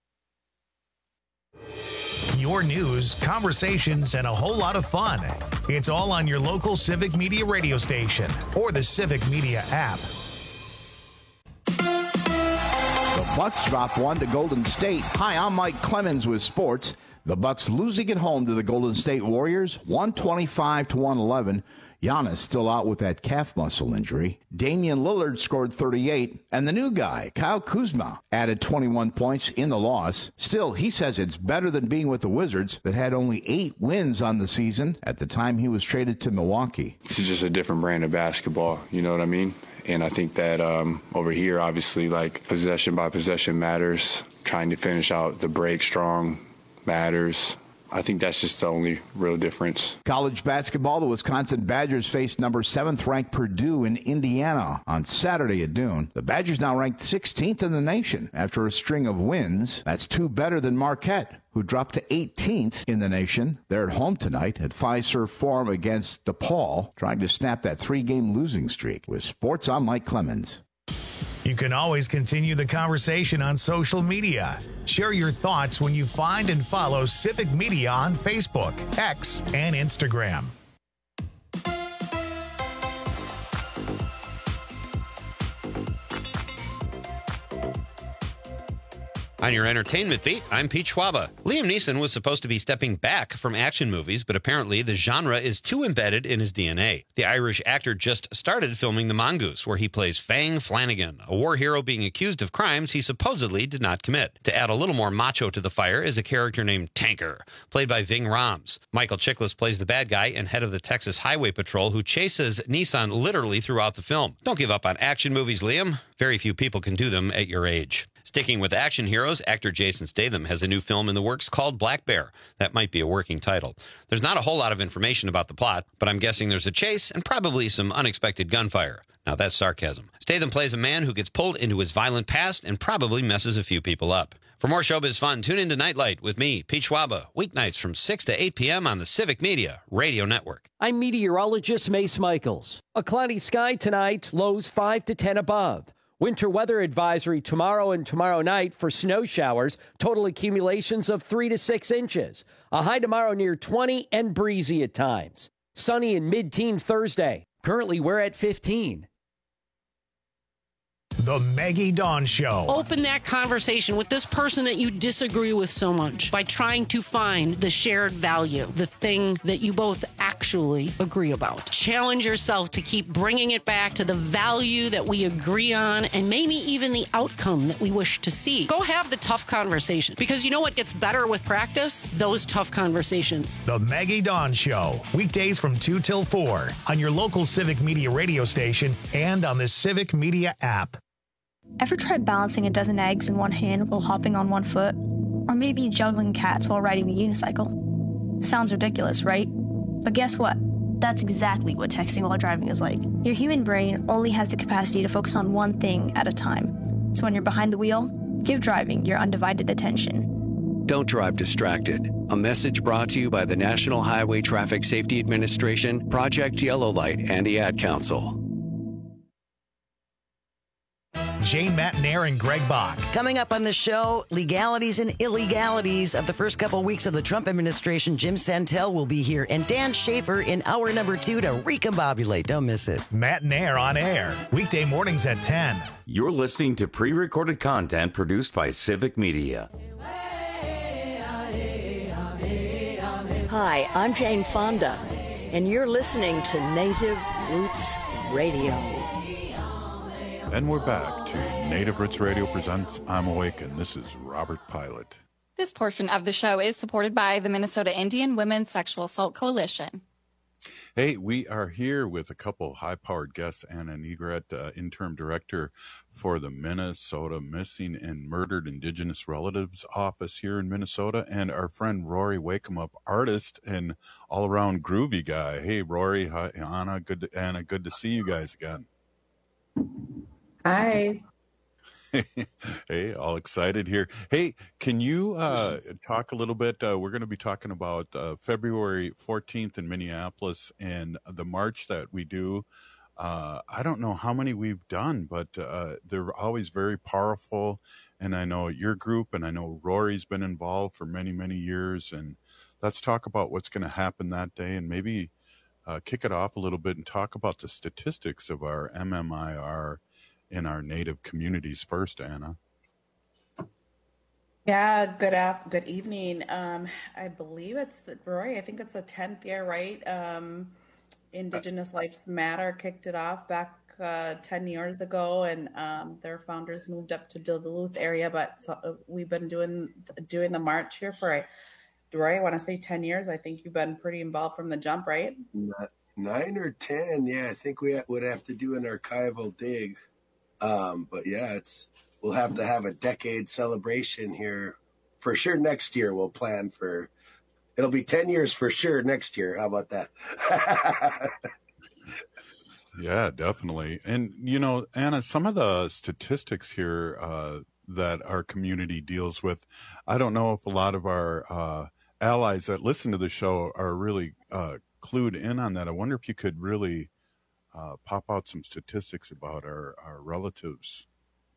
[SPEAKER 1] Your news, conversations, and a whole lot of fun. It's all on your local Civic Media radio station or the Civic Media app.
[SPEAKER 10] The Bucks drop one to Golden State. Hi, I'm Mike Clemens with sports. The Bucks losing at home to the Golden State Warriors, one twenty-five to one eleven. Giannis still out with that calf muscle injury. Damian Lillard scored thirty-eight, and the new guy, Kyle Kuzma, added twenty-one points in the loss. Still, he says it's better than being with the Wizards that had only eight wins on the season at the time he was traded to Milwaukee.
[SPEAKER 8] It's just a different brand of basketball, you know what I mean? And I think that um, over here, obviously, like possession by possession matters. Trying to finish out the break strong matters. I think that's just the only real difference.
[SPEAKER 10] College basketball, the Wisconsin Badgers faced number seventh ranked Purdue in Indiana on Saturday at noon. The Badgers now ranked sixteenth in the nation after a string of wins. That's two better than Marquette, who dropped to eighteenth in the nation. They're at home tonight at Fiserv Forum against DePaul, trying to snap that three-game losing streak. With sports, I'm Mike Clemens.
[SPEAKER 1] You can always continue the conversation on social media. Share your thoughts when you find and follow Civic Media on Facebook, X, and Instagram.
[SPEAKER 12] On your entertainment beat, I'm Pete Schwaba. Liam Neeson was supposed to be stepping back from action movies, but apparently the genre is too embedded in his D N A. The Irish actor just started filming The Mongoose, where he plays Fang Flanagan, a war hero being accused of crimes he supposedly did not commit. To add a little more macho to the fire is a character named Tanker, played by Ving Rhames. Michael Chiklis plays the bad guy and head of the Texas Highway Patrol, who chases Neeson literally throughout the film. Don't give up on action movies, Liam. Very few people can do them at your age. Sticking with action heroes, actor Jason Statham has a new film in the works called Black Bear. That might be a working title. There's not a whole lot of information about the plot, but I'm guessing there's a chase and probably some unexpected gunfire. Now that's sarcasm. Statham plays a man who gets pulled into his violent past and probably messes a few people up. For more showbiz fun, tune into Nightlight with me, Pete Schwaba, weeknights from six to eight p.m. on the Civic Media Radio Network.
[SPEAKER 4] I'm meteorologist Mace Michaels. A cloudy sky tonight, lows five to ten above. Winter weather advisory tomorrow and tomorrow night for snow showers, total accumulations of three to six inches. A high tomorrow near twenty and breezy at times. Sunny and mid-teens Thursday. Currently, we're at fifteen.
[SPEAKER 1] The Maggie Dawn Show.
[SPEAKER 9] Open that conversation with this person that you disagree with so much by trying to find the shared value, the thing that you both actually agree about. Challenge yourself to keep bringing it back to the value that we agree on and maybe even the outcome that we wish to see. Go have the tough conversation, because you know what gets better with practice? Those tough conversations.
[SPEAKER 1] The Maggie Dawn Show. Weekdays from two till four on your local Civic Media radio station and on the Civic Media app.
[SPEAKER 11] Ever tried balancing a dozen eggs in one hand while hopping on one foot? Or maybe juggling cats while riding a unicycle? Sounds ridiculous, right? But guess what? That's exactly what texting while driving is like. Your human brain only has the capacity to focus on one thing at a time. So when you're behind the wheel, give driving your undivided attention.
[SPEAKER 27] Don't drive distracted. A message brought to you by the National Highway Traffic Safety Administration, Project Yellow Light, and the Ad Council.
[SPEAKER 1] Jane Matnair and Greg Bach.
[SPEAKER 28] Coming up on the show, legalities and illegalities of the first couple weeks of the Trump administration. Jim Santel will be here, and Dan Schaefer in hour number two to recombobulate. Don't miss it.
[SPEAKER 1] Matnair on air, weekday mornings at ten.
[SPEAKER 14] You're listening to pre-recorded content produced by Civic Media.
[SPEAKER 3] Hi, I'm Jane Fonda, and you're listening to Native Roots Radio.
[SPEAKER 21] And we're back to Native Roots Radio presents I'm Awakened. This is Robert Pilot.
[SPEAKER 22] This portion of the show is supported by the Minnesota Indian Women's Sexual Assault Coalition.
[SPEAKER 21] Hey, we are here with a couple high-powered guests, Anna Negret, uh, interim director for the Minnesota Missing and Murdered Indigenous Relatives Office here in Minnesota, and our friend Rory Wakemup, artist and all-around groovy guy. Hey, Rory, hi, Anna, good to, Anna, good to see you guys again.
[SPEAKER 26] Hi.
[SPEAKER 21] Hey, all excited here. Hey, can you uh, talk a little bit? Uh, we're going to be talking about uh, February fourteenth in Minneapolis and the march that we do. Uh, I don't know how many we've done, but uh, they're always very powerful. And I know your group, and I know Rory's been involved for many, many years. And let's talk about what's going to happen that day, and maybe uh, kick it off a little bit and talk about the statistics of our M M I R in our Native communities first, Anna.
[SPEAKER 13] Yeah, good af- good evening. Um, I believe it's, the, Roy, I think it's the tenth year, right? Um, Indigenous Lives Matter kicked it off back uh, ten years ago, and um, their founders moved up to Duluth area, but so, uh, we've been doing doing the march here for, Roy, I want to say ten years. I think you've been pretty involved from the jump, right?
[SPEAKER 15] Nine or ten, yeah. I think we would have to do an archival dig. Um, but yeah, it's we'll have to have a decade celebration here for sure. Next year we'll plan for it'll be ten years for sure next year. How about that?
[SPEAKER 21] Yeah, definitely. And you know, Anna, some of the statistics here uh, that our community deals with, I don't know if a lot of our uh, allies that listen to the show are really uh, clued in on that. I wonder if you could really Uh, pop out some statistics about our, our relatives.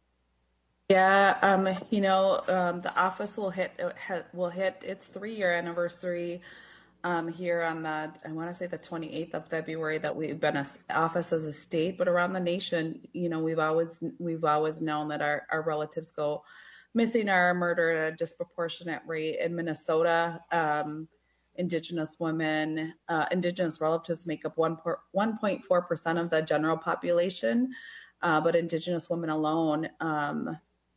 [SPEAKER 13] Yeah, um, you know, um, the office will hit will hit its three year anniversary um, here on the I want to say the twenty-eighth of February that we've been an office as a state, but around the nation, you know, we've always we've always known that our, our relatives go missing or murdered at a disproportionate rate in Minnesota. Um, Indigenous women, uh, Indigenous relatives make up one point four percent of the general population, uh, but Indigenous women alone um,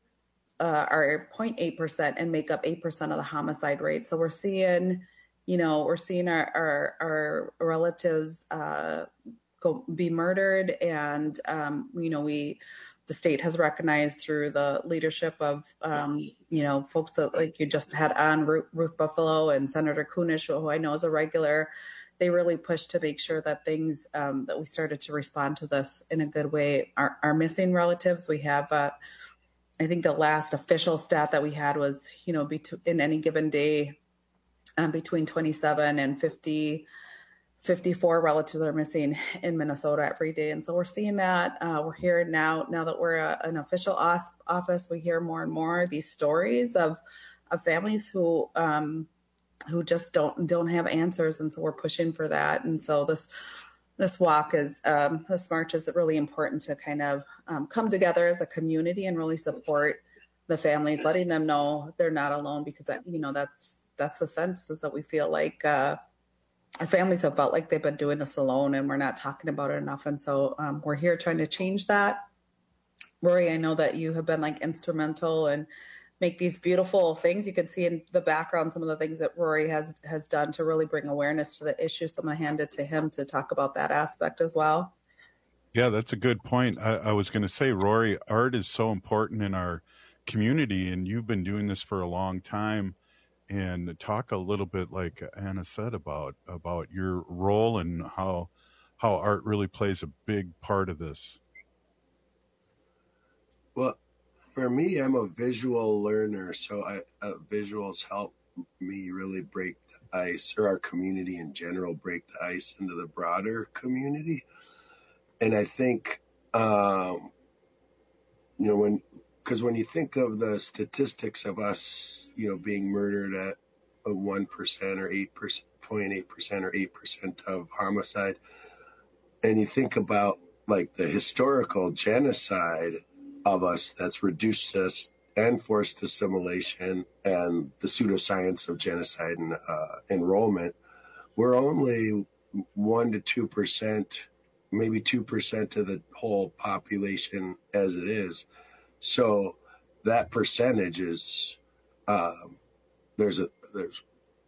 [SPEAKER 13] uh, are zero point eight percent and make up eight percent of the homicide rate. So we're seeing, you know, we're seeing our our, our relatives uh, go be murdered, and um, you know we. The state has recognized through the leadership of, um, you know, folks that like you just had on Ruth, Ruth Buffalo and Senator Kunish, who I know is a regular. They really pushed to make sure that things um, that we started to respond to this in a good way. Our, our missing relatives, we have, uh, I think the last official stat that we had was, you know, bet- in any given day, um, between twenty-seven and fifty. fifty-four relatives are missing in Minnesota every day. And so we're seeing that. Uh, we're hearing now, now that we're a, an official os- office, we hear more and more these stories of of families who um, who just don't don't have answers. And so we're pushing for that. And so this this walk is, um, this march is really important to kind of um, come together as a community and really support the families, letting them know they're not alone, because, you know, that's that's the sense is that we feel like uh, our families have felt like they've been doing this alone and we're not talking about it enough. And so um, we're here trying to change that. Rory, I know that you have been like instrumental and make these beautiful things. You can see in the background some of the things that Rory has has done to really bring awareness to the issue. So I'm going to hand it to him to talk about that aspect as well.
[SPEAKER 21] Yeah, that's a good point. I, I was going to say, Rory, art is so important in our community, and you've been doing this for a long time. And talk a little bit, like Anna said, about about your role and how how art really plays a big part of this.
[SPEAKER 15] Well, for me, I'm a visual learner, so I, uh, visuals help me really break the ice, or our community in general break the ice into the broader community. And I think, um, you know, when because when you think of the statistics of us, you know, being murdered at a one percent or eight percent, zero point eight percent or eight percent of homicide, and you think about like the historical genocide of us that's reduced us and forced assimilation and the pseudoscience of genocide and uh, enrollment, we're only one to two percent, maybe two percent of the whole population as it is. So that percentage is, um, there's a, there's,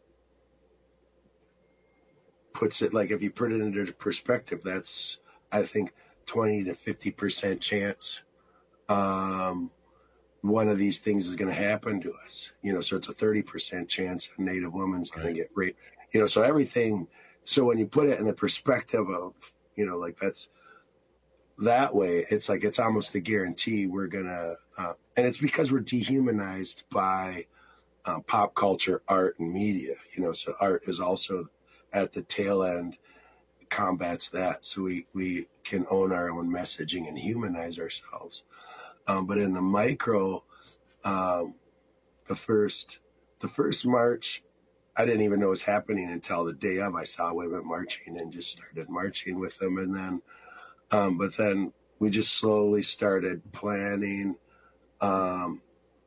[SPEAKER 15] puts it like, if you put it into perspective, that's, I think, twenty to fifty percent chance um, one of these things is going to happen to us. You know, so it's a thirty percent chance a Native woman's going to get raped. You know, so everything, so when you put it in the perspective of, you know, like that's, that way, it's like, it's almost a guarantee we're going to, uh, and it's because we're dehumanized by uh, pop culture, art, and media. You know, so art is also at the tail end, combats that, so we, we can own our own messaging and humanize ourselves. Um, but in the micro, um, the first, the first march, I didn't even know was happening until the day of. I saw women marching and just started marching with them. And then, um, but then we just slowly started planning. Um,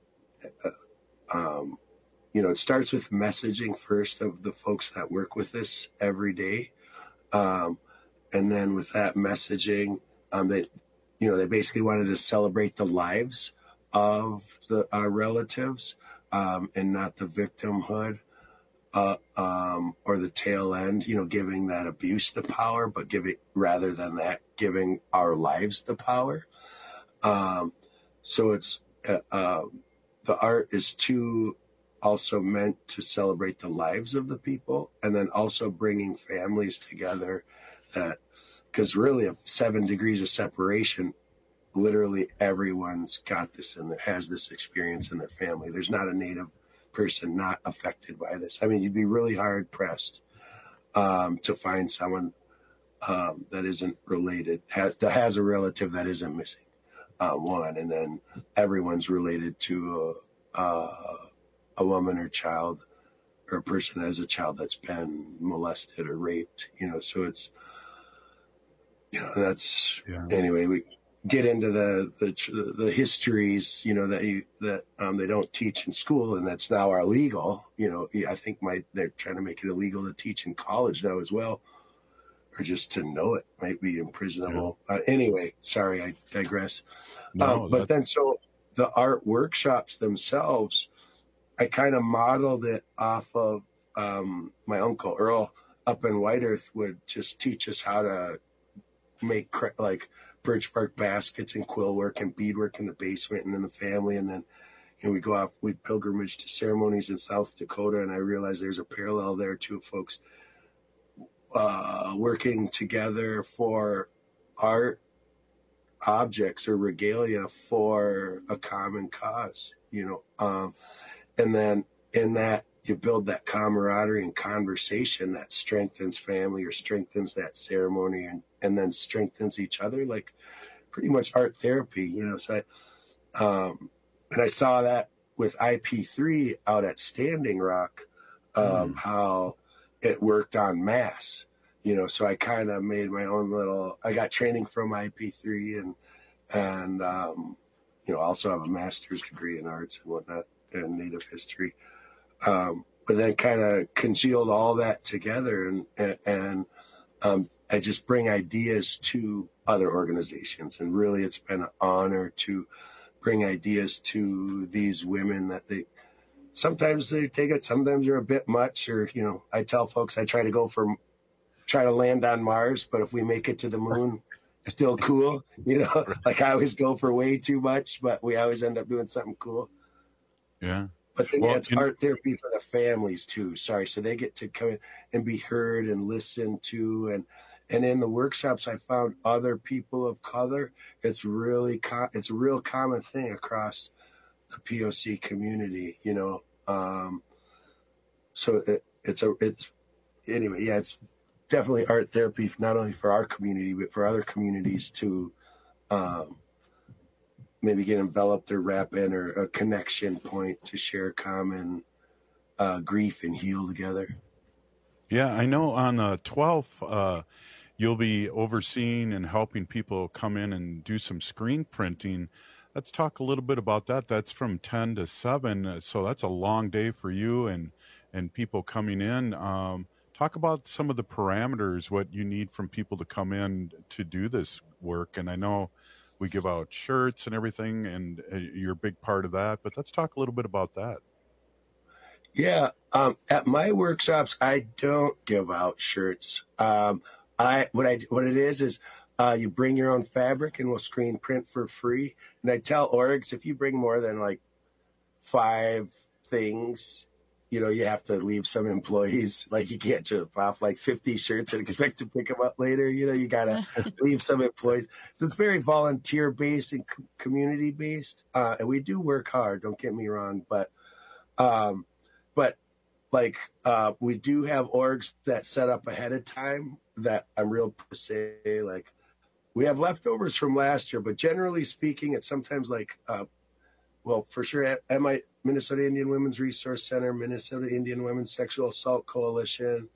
[SPEAKER 15] uh, um, you know, it starts with messaging first of the folks that work with this every day. Um, and then with that messaging, um, they, you know, they basically wanted to celebrate the lives of the our relatives, um, and not the victimhood, uh, um, or the tail end, you know, giving that abuse the power, but giving, rather than that, giving our lives the power. Um, so it's, uh, uh, the art is too, also meant to celebrate the lives of the people, and then also bringing families together, that, because really of seven degrees of separation, literally everyone's got this and has this experience in their family. There's not a Native person not affected by this. I mean, you'd be really hard pressed um, to find someone um, that isn't related, has, that has a relative that isn't missing, uh, one, and then everyone's related to a, a, a woman or child, or a person that has a child that's been molested or raped, you know, so it's, you know, that's, yeah. Anyway, we get into the, the, the histories, you know, that you, that um, they don't teach in school, and that's now illegal. You know, I think my, they're trying to make it illegal to teach in college now as well, or just to know it might be imprisonable. Yeah. Uh, anyway, sorry, I digress. No, um, but then, so the art workshops themselves, I kind of modeled it off of um, my uncle Earl up in White Earth would just teach us how to make cre- like birch bark baskets and quill work and beadwork in the basement and in the family. And then, you know, we go off, we'd pilgrimage to ceremonies in South Dakota. And I realized there's a parallel there too, folks uh, working together for art objects or regalia for a common cause, you know. Um, and then in that, you build that camaraderie and conversation that strengthens family or strengthens that ceremony, and, and then strengthens each other, like pretty much art therapy, you know. So I, um, and I saw that with I P three out at Standing Rock, um, mm. how it worked on mass, you know. So I kind of made my own little, I got training from I P three, and, and, um, you know, also have a master's degree in arts and whatnot and Native history. Um, but then kind of congealed all that together, and, and, and um, I just bring ideas to other organizations. And really, it's been an honor to bring ideas to these women that they, sometimes they take it, sometimes they're a bit much, or, you know, I tell folks I try to go for, try to land on Mars, but if we make it to the moon, it's still cool. You know, like I always go for way too much, but we always end up doing something cool.
[SPEAKER 21] Yeah.
[SPEAKER 15] But then
[SPEAKER 21] well,
[SPEAKER 15] yeah, it's
[SPEAKER 21] you know,
[SPEAKER 15] art therapy for the families too. Sorry. So they get to come in and be heard and listened to. And, and in the workshops, I found other people of color. It's really, co- it's a real common thing across the P O C community, you know? Um, so it, it's a, it's anyway, yeah, it's definitely art therapy, not only for our community, but for other communities to, um, maybe get enveloped or wrap in, or a connection point to share common uh, grief and heal together.
[SPEAKER 21] Yeah, I know on the twelfth, uh, you'll be overseeing and helping people come in and do some screen printing. Let's talk a little bit about that. That's from ten to seven, so that's a long day for you and, and people coming in. Um, talk about some of the parameters, what you need from people to come in to do this work. And I know we give out shirts and everything, and uh, you're a big part of that, but let's talk a little bit about that.
[SPEAKER 15] Yeah. Um, at my workshops, I don't give out shirts. Um, I, what I, what it is, is, uh, you bring your own fabric and we'll screen print for free. And I tell orgs, if you bring more than like five things, you know, you have to leave some employees. Like you can't just off like fifty shirts and expect to pick them up later. You know, you got to leave some employees. So it's very volunteer based and co- community based. Uh, and we do work hard. Don't get me wrong. But, um, but like, uh, we do have orgs that set up ahead of time that I'm real per se, like we have leftovers from last year, but generally speaking, it's sometimes like, uh, well, for sure at, at my Minnesota Indian Women's Resource Center, Minnesota Indian Women's Sexual Assault Coalition,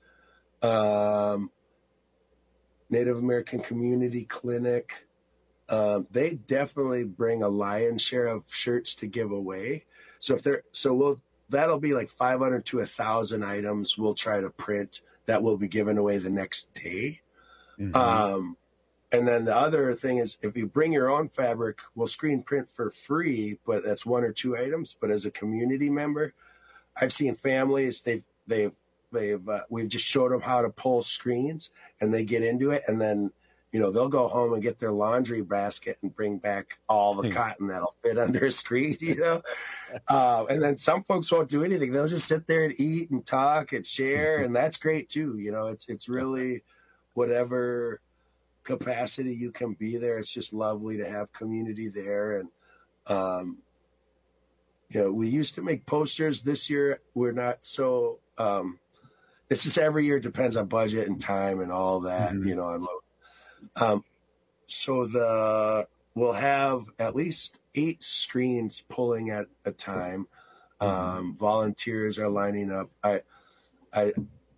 [SPEAKER 15] um, Native American Community Clinic. Um, they definitely bring a lion's share of shirts to give away. So if they're, so we'll, that'll be like five hundred to a thousand items we'll try to print that will be given away the next day. Mm-hmm. Um, and then the other thing is if you bring your own fabric, we'll screen print for free, but that's one or two items. But as a community member, I've seen families, they've, they've, they've, uh, we've just showed them how to pull screens and they get into it. And then, you know, they'll go home and get their laundry basket and bring back all the cotton that'll fit under a screen, you know? Uh, and then some folks won't do anything. They'll just sit there and eat and talk and share. And that's great too. You know, it's, it's really whatever capacity you can be there. It's just lovely to have community there. And, um, you know, we used to make posters. This year we're not so, um, it's just every year depends on budget and time and all that, mm-hmm. you know, and Um, so the, we'll have at least eight screens pulling at a time. Um, volunteers are lining up. I, I,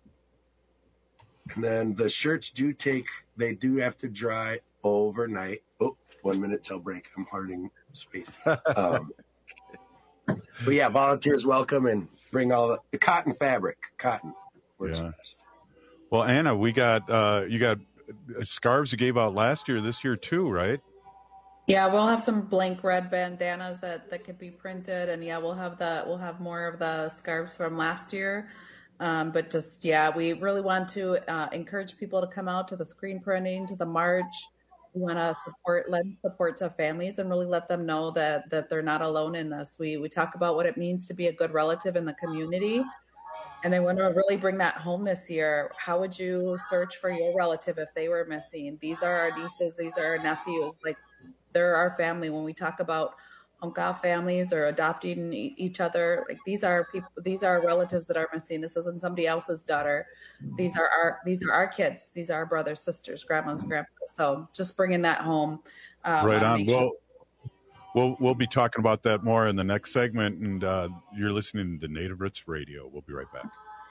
[SPEAKER 15] and then the shirts do take, they do have to dry overnight. Oh, one minute till break. I'm hoarding space. Um, but yeah, volunteers welcome and bring all the, the cotton fabric. Cotton works yeah. best.
[SPEAKER 21] Well, Anna, we got, uh, you got, scarves you gave out last year, this year too, right?
[SPEAKER 13] Yeah, we'll have some blank red bandanas that, that could be printed, and yeah, we'll have the we'll have more of the scarves from last year. Um, but just yeah, we really want to uh, encourage people to come out to the screen printing, to the march. We want to support, lend support to families, and really let them know that that they're not alone in this. We we talk about what it means to be a good relative in the community. And I want to really bring that home this year. How would you search for your relative if they were missing? These are our nieces. These are our nephews. Like, they're our family. When we talk about Onka families or adopting each other, like these are people. These are relatives that are missing. This isn't somebody else's daughter. These are our. These are our kids. These are our brothers, sisters, grandmas, grandpas. So just bringing that home. Um,
[SPEAKER 21] right on. Well,
[SPEAKER 13] sure-
[SPEAKER 21] We'll we'll be talking about that more in the next segment, and uh, you're listening to Native Roots Radio. We'll be right back.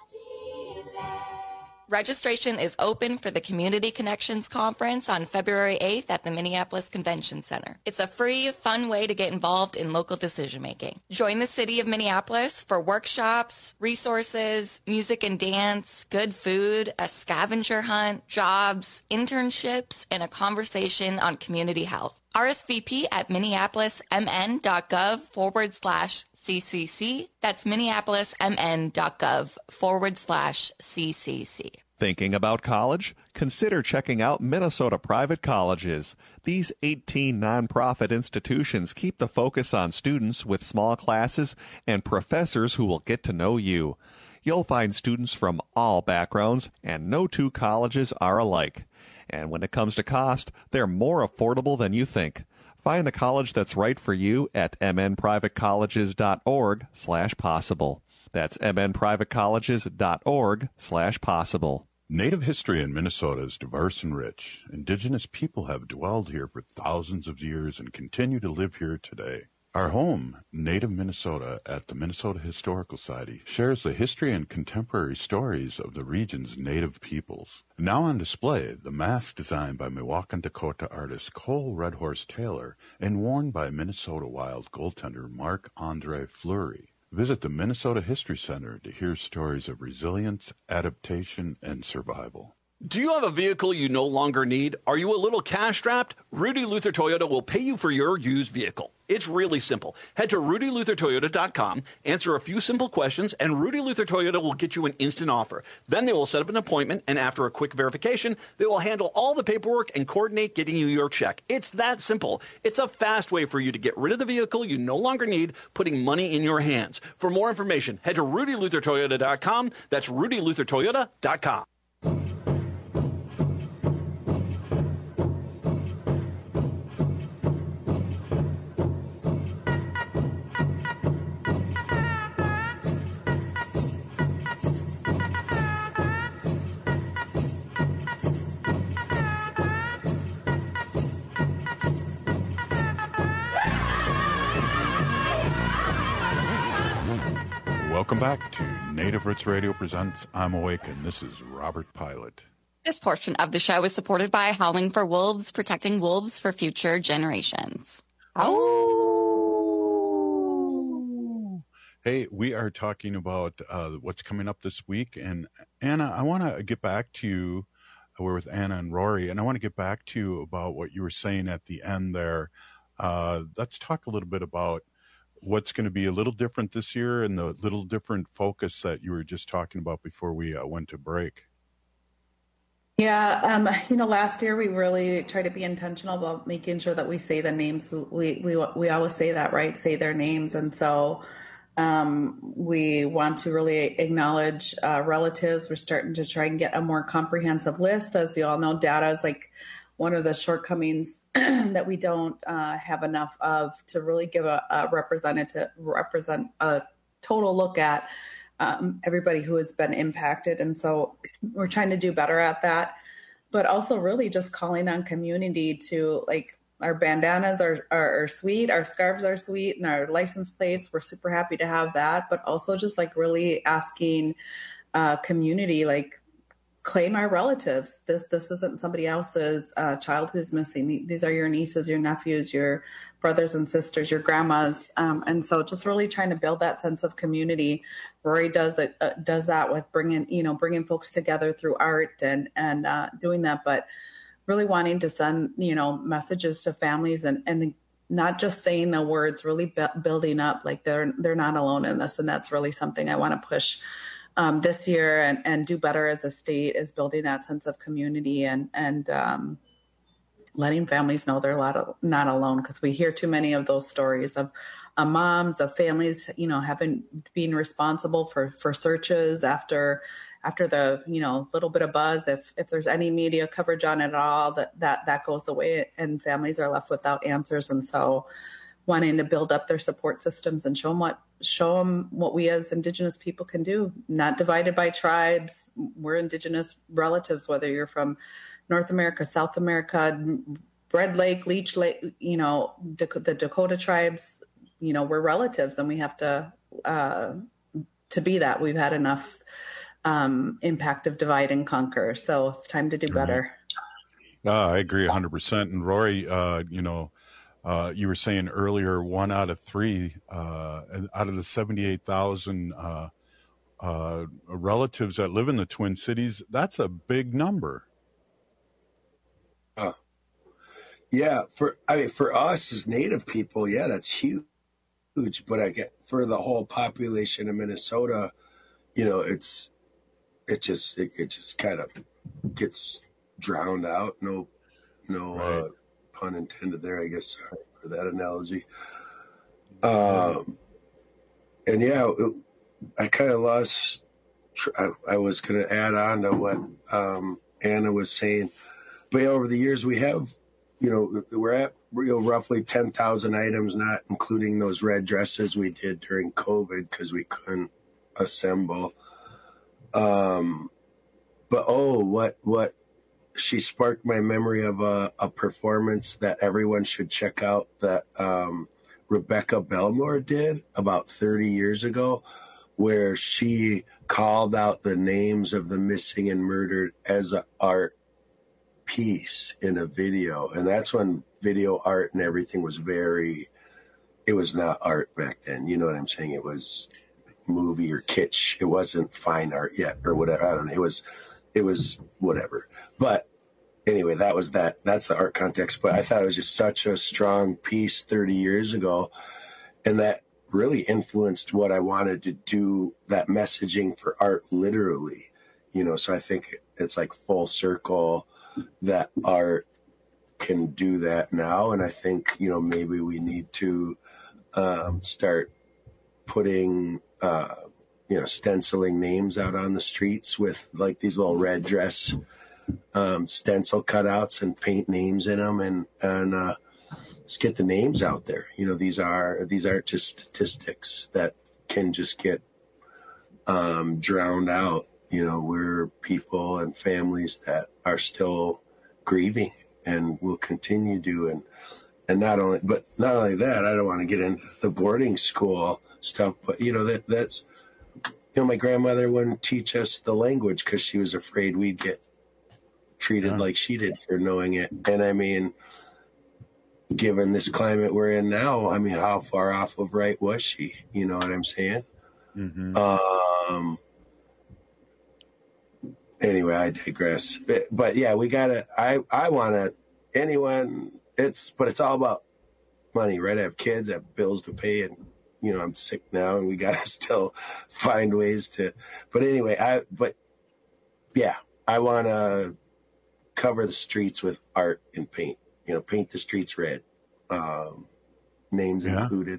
[SPEAKER 5] Registration is open for the Community Connections Conference on February eighth at the Minneapolis Convention Center. It's a free, fun way to get involved in local decision-making. Join the city of Minneapolis for workshops, resources, music and dance, good food, a scavenger hunt, jobs, internships, and a conversation on community health. R S V P at minneapolismn.gov forward slash CCC. That's minneapolismn.gov forward slash CCC.
[SPEAKER 16] Thinking about college? Consider checking out Minnesota Private Colleges. These eighteen nonprofit institutions keep the focus on students with small classes and professors who will get to know you. You'll find students from all backgrounds, and no two colleges are alike. And when it comes to cost, they're more affordable than you think. Find the college that's right for you at mnprivatecolleges.org slash possible. That's mnprivatecolleges.org slash possible.
[SPEAKER 21] Native history in Minnesota is diverse and rich. Indigenous people have dwelled here for thousands of years and continue to live here today. Our home, Native Minnesota, at the Minnesota Historical Society, shares the history and contemporary stories of the region's Native peoples. Now on display, the mask designed by Milwaukee, Dakota artist Cole Redhorse Taylor and worn by Minnesota Wild goaltender Marc-Andre Fleury. Visit the Minnesota History Center to hear stories of resilience, adaptation, and survival.
[SPEAKER 7] Do you have a vehicle you no longer need? Are you a little cash-strapped? Rudy Luther Toyota will pay you for your used vehicle. It's really simple. Head to rudy luther toyota dot com, answer a few simple questions, and Rudy Luther Toyota will get you an instant offer. Then they will set up an appointment, and after a quick verification, they will handle all the paperwork and coordinate getting you your check. It's that simple. It's a fast way for you to get rid of the vehicle you no longer need, putting money in your hands. For more information, head to rudy luther toyota dot com. That's rudy luther toyota dot com.
[SPEAKER 21] Welcome back to Native Roots Radio Presents I'm Awake, and this is Robert Pilot.
[SPEAKER 22] This portion of the show is supported by Howling for Wolves, protecting wolves for future generations.
[SPEAKER 21] Oh! Hey, we are talking about uh, what's coming up this week, and Anna, I want to get back to you. We're with Anna and Rory, and I want to get back to you about what you were saying at the end there. Uh, let's talk a little bit about what's going to be a little different this year and the little different focus that you were just talking about before we uh, went to break.
[SPEAKER 13] Yeah, um, you know, last year we really tried to be intentional about making sure that we say the names. We we we always say that, right? Say their names, and so um, we want to really acknowledge uh, relatives. We're starting to try and get a more comprehensive list. As you all know, data is like one of the shortcomings that we don't uh, have enough of to really give a, a representative represent a total look at um, everybody who has been impacted. And so we're trying to do better at that, but also really just calling on community to, like, our bandanas are, are, are sweet, our scarves are sweet, and our license plates, we're super happy to have that, but also just like really asking uh, community, like, claim our relatives. This this isn't somebody else's uh, child who's missing. These are your nieces, your nephews, your brothers and sisters, your grandmas, um, and so just really trying to build that sense of community. Rory does it uh, does that with bringing you know bringing folks together through art and and uh, doing that, but really wanting to send you know messages to families and and not just saying the words, really bu- building up like they're they're not alone in this, and that's really something I want to push. Um, this year and, and do better as a state is building that sense of community and and um, letting families know they're a lot of, not alone, because we hear too many of those stories of uh, moms, of families, you know, having being responsible for, for searches after after the you know little bit of buzz. If if there's any media coverage on it at all, that that that goes away and families are left without answers. And so, wanting to build up their support systems and show them what show them what we as Indigenous people can do, not divided by tribes. We're Indigenous relatives, whether you're from North America, South America, Red Lake, Leech Lake, you know, the Dakota tribes, you know, we're relatives, and we have to, uh, to be that. We've had enough um, impact of divide and conquer. So it's time to do better.
[SPEAKER 21] Uh, I agree one hundred percent. And Rory, uh, you know, Uh, you were saying earlier, one out of three, uh, out of the seventy-eight thousand uh, uh, relatives that live in the Twin Cities, that's a big number.
[SPEAKER 15] Uh, yeah, for I mean, for us as Native people, yeah, that's huge. But I get for the whole population of Minnesota, you know, it's it just it, it just kind of gets drowned out. No, no. Right. Uh, Pun intended there, I guess. Sorry for that analogy. Um, and yeah, it, I kind of lost. I, I was going to add on to what um, Anna was saying, but yeah, over the years we have, you know, we're at you know, roughly ten thousand items, not including those red dresses we did during COVID because we couldn't assemble. Um, but oh, what what. She sparked my memory of a, a performance that everyone should check out that um, Rebecca Belmore did about thirty years ago, where she called out the names of the missing and murdered as an art piece in a video. And that's when video art and everything was very, it was not art back then. You know what I'm saying? It was movie or kitsch. It wasn't fine art yet or whatever. I don't know. It was, it was whatever. But anyway, that was that. That's the art context. But I thought it was just such a strong piece thirty years ago. And that really influenced what I wanted to do, that messaging for art literally, you know, so I think it's like full circle that art can do that now. And I think, you know, maybe we need to um, start putting, uh, you know, stenciling names out on the streets with like these little red dress um, stencil cutouts and paint names in them and, and, uh, let's get the names out there. You know, these are, these aren't just statistics that can just get um, drowned out. You know, we're people and families that are still grieving and will continue to. And, and not only, but not only that, I don't want to get into the boarding school stuff, but you know, that that's, you know, my grandmother wouldn't teach us the language because she was afraid we'd get treated yeah. like she did for knowing it. And I mean, given this climate we're in now, I mean, how far off of right was she? You know what I'm saying? Mm-hmm. Um, anyway, I digress. But, but yeah, we gotta, I, I want to, anyone, it's, but it's all about money, right? I have kids, I have bills to pay, and, you know, I'm sick now and we gotta still find ways to, but anyway, I, but yeah, I want to cover the streets with art and paint. You know, paint the streets red. Um, names yeah. included.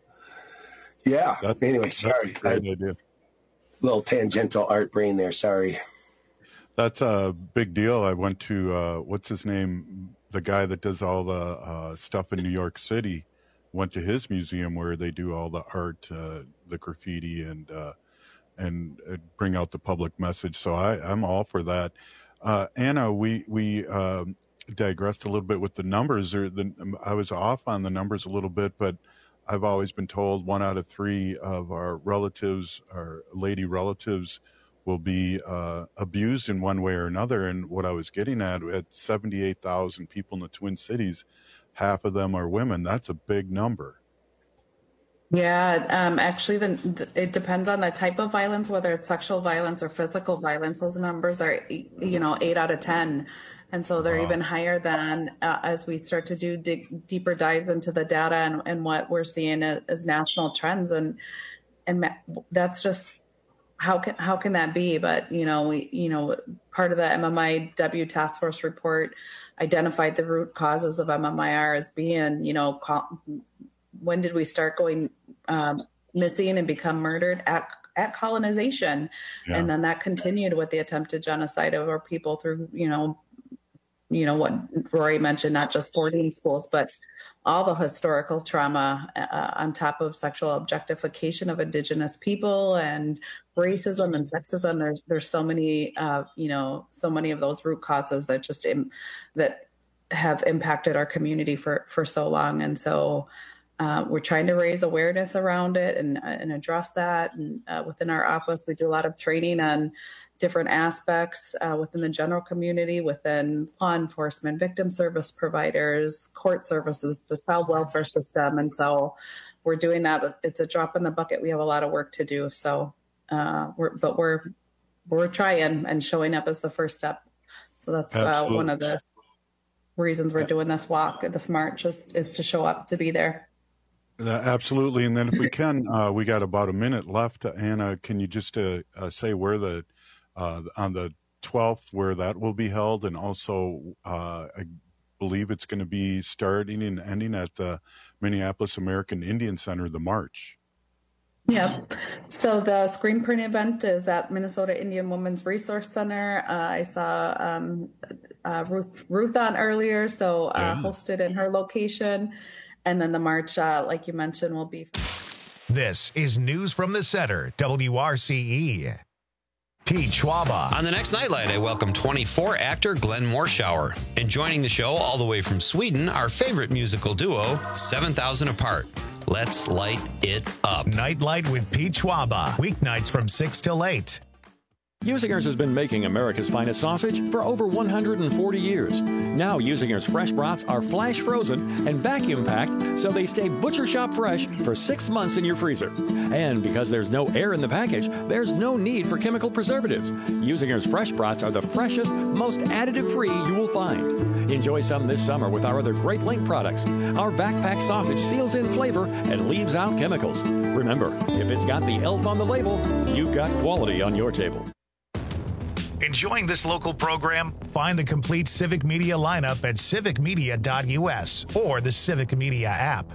[SPEAKER 15] Yeah. That's, anyway, sorry. That's a great I, idea. Little tangential art brain there. Sorry.
[SPEAKER 21] That's a big deal. I went to, uh, what's his name? The guy that does all the uh, stuff in New York City. Went to his museum where they do all the art, uh, the graffiti, and uh, and uh, bring out the public message. So I, I'm all for that. Uh, Anna, we we. Um, digressed a little bit with the numbers. Or the, I was off on the numbers a little bit, but I've always been told one out of three of our relatives, our lady relatives, will be uh, abused in one way or another. And what I was getting at, at seventy-eight thousand people in the Twin Cities, half of them are women. That's a big number.
[SPEAKER 13] Yeah, um, actually, the, the, it depends on the type of violence, whether it's sexual violence or physical violence. Those numbers are, you know, eight out of ten. And so they're wow. even higher than uh, as we start to do dig, deeper dives into the data and, and what we're seeing as, as national trends. And and that's just how can how can that be? But, you know, we, you know, part of the M M I W task force report identified the root causes of M M I R as being, you know, when did we start going um, missing and become murdered? At at colonization. Yeah. And then that continued with the attempted genocide of our people through, you know, you know, what Rory mentioned, not just boarding schools, but all the historical trauma uh, on top of sexual objectification of Indigenous people and racism and sexism. There's, there's so many, uh, you know, so many of those root causes that just, Im- that have impacted our community for, for so long. And so uh, we're trying to raise awareness around it and, and address that. And uh, within our office, we do a lot of training on different aspects uh, within the general community, within law enforcement, victim service providers, court services, the child welfare system. And so we're doing that, but it's a drop in the bucket. We have a lot of work to do. So, uh, we're, but we're, we're trying and showing up as the first step. So that's uh, one of the reasons we're doing this walk, this march is, is to show up, to be there.
[SPEAKER 21] Uh, absolutely. And then if we can, uh, we got about a minute left. Anna, can you just uh, uh, say where the, Uh, on the twelfth, where that will be held, and also uh, I believe it's going to be starting and ending at the Minneapolis American Indian Center, the march.
[SPEAKER 13] Yeah. So the screen print event is at Minnesota Indian Women's Resource Center. Uh, I saw um, uh, Ruth Ruth on earlier, so uh, yeah. hosted in her location, and then the march, uh, like you mentioned, will be.
[SPEAKER 1] This is News from the Center, W R C E. Pete Schwaba.
[SPEAKER 12] On the next Nightlight, I welcome twenty-four actor Glenn Morshower. And joining the show all the way from Sweden, our favorite musical duo, seven thousand Apart. Let's light it up.
[SPEAKER 1] Nightlight with Pete Schwaba. Weeknights from six till eight.
[SPEAKER 6] Usinger's has been making America's finest sausage for over one hundred forty years. Now Usinger's fresh brats are flash frozen and vacuum packed so they stay butcher shop fresh for six months in your freezer. And because there's no air in the package, there's no need for chemical preservatives. Usinger's fresh brats are the freshest, most additive-free you will find. Enjoy some this summer with our other Great Link products. Our vac pack sausage seals in flavor and leaves out chemicals. Remember, if it's got the elf on the label, you've got quality on your table.
[SPEAKER 1] Enjoying this local program? Find the complete Civic Media lineup at civic media dot u s or the Civic Media app.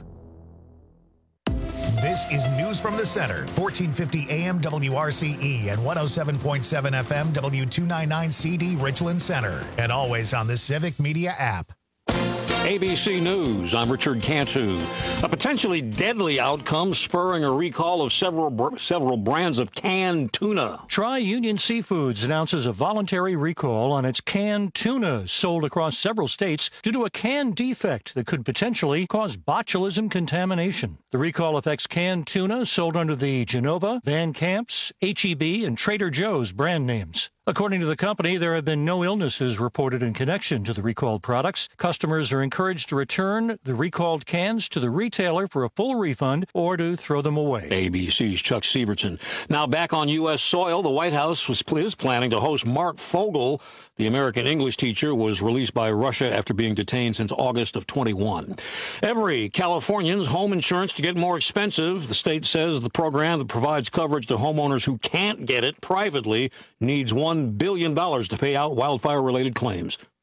[SPEAKER 1] This is News from the Center, fourteen fifty A M W R C E and one oh seven point seven F M W two ninety-nine C D Richland Center, and always on the Civic Media app.
[SPEAKER 2] A B C News, I'm Richard Cantu. A potentially deadly outcome spurring a recall of several several brands of canned tuna.
[SPEAKER 17] Tri-Union Seafoods announces a voluntary recall on its canned tuna sold across several states due to a can defect that could potentially cause botulism contamination. The recall affects canned tuna sold under the Genova, Van Camp's, H E B, and Trader Joe's brand names. According to the company, there have been no illnesses reported in connection to the recalled products. Customers are encouraged to return the recalled cans to the retailer for a full refund or to throw them away.
[SPEAKER 2] A B C's Chuck Severson. Now back on U S soil, the White House was is planning to host Mark Fogel. The American English teacher was released by Russia after being detained since August of twenty-one. Every Californian's home insurance to get more expensive. The state says the program that provides coverage to homeowners who can't get it privately needs one billion dollars to pay out wildfire-related claims.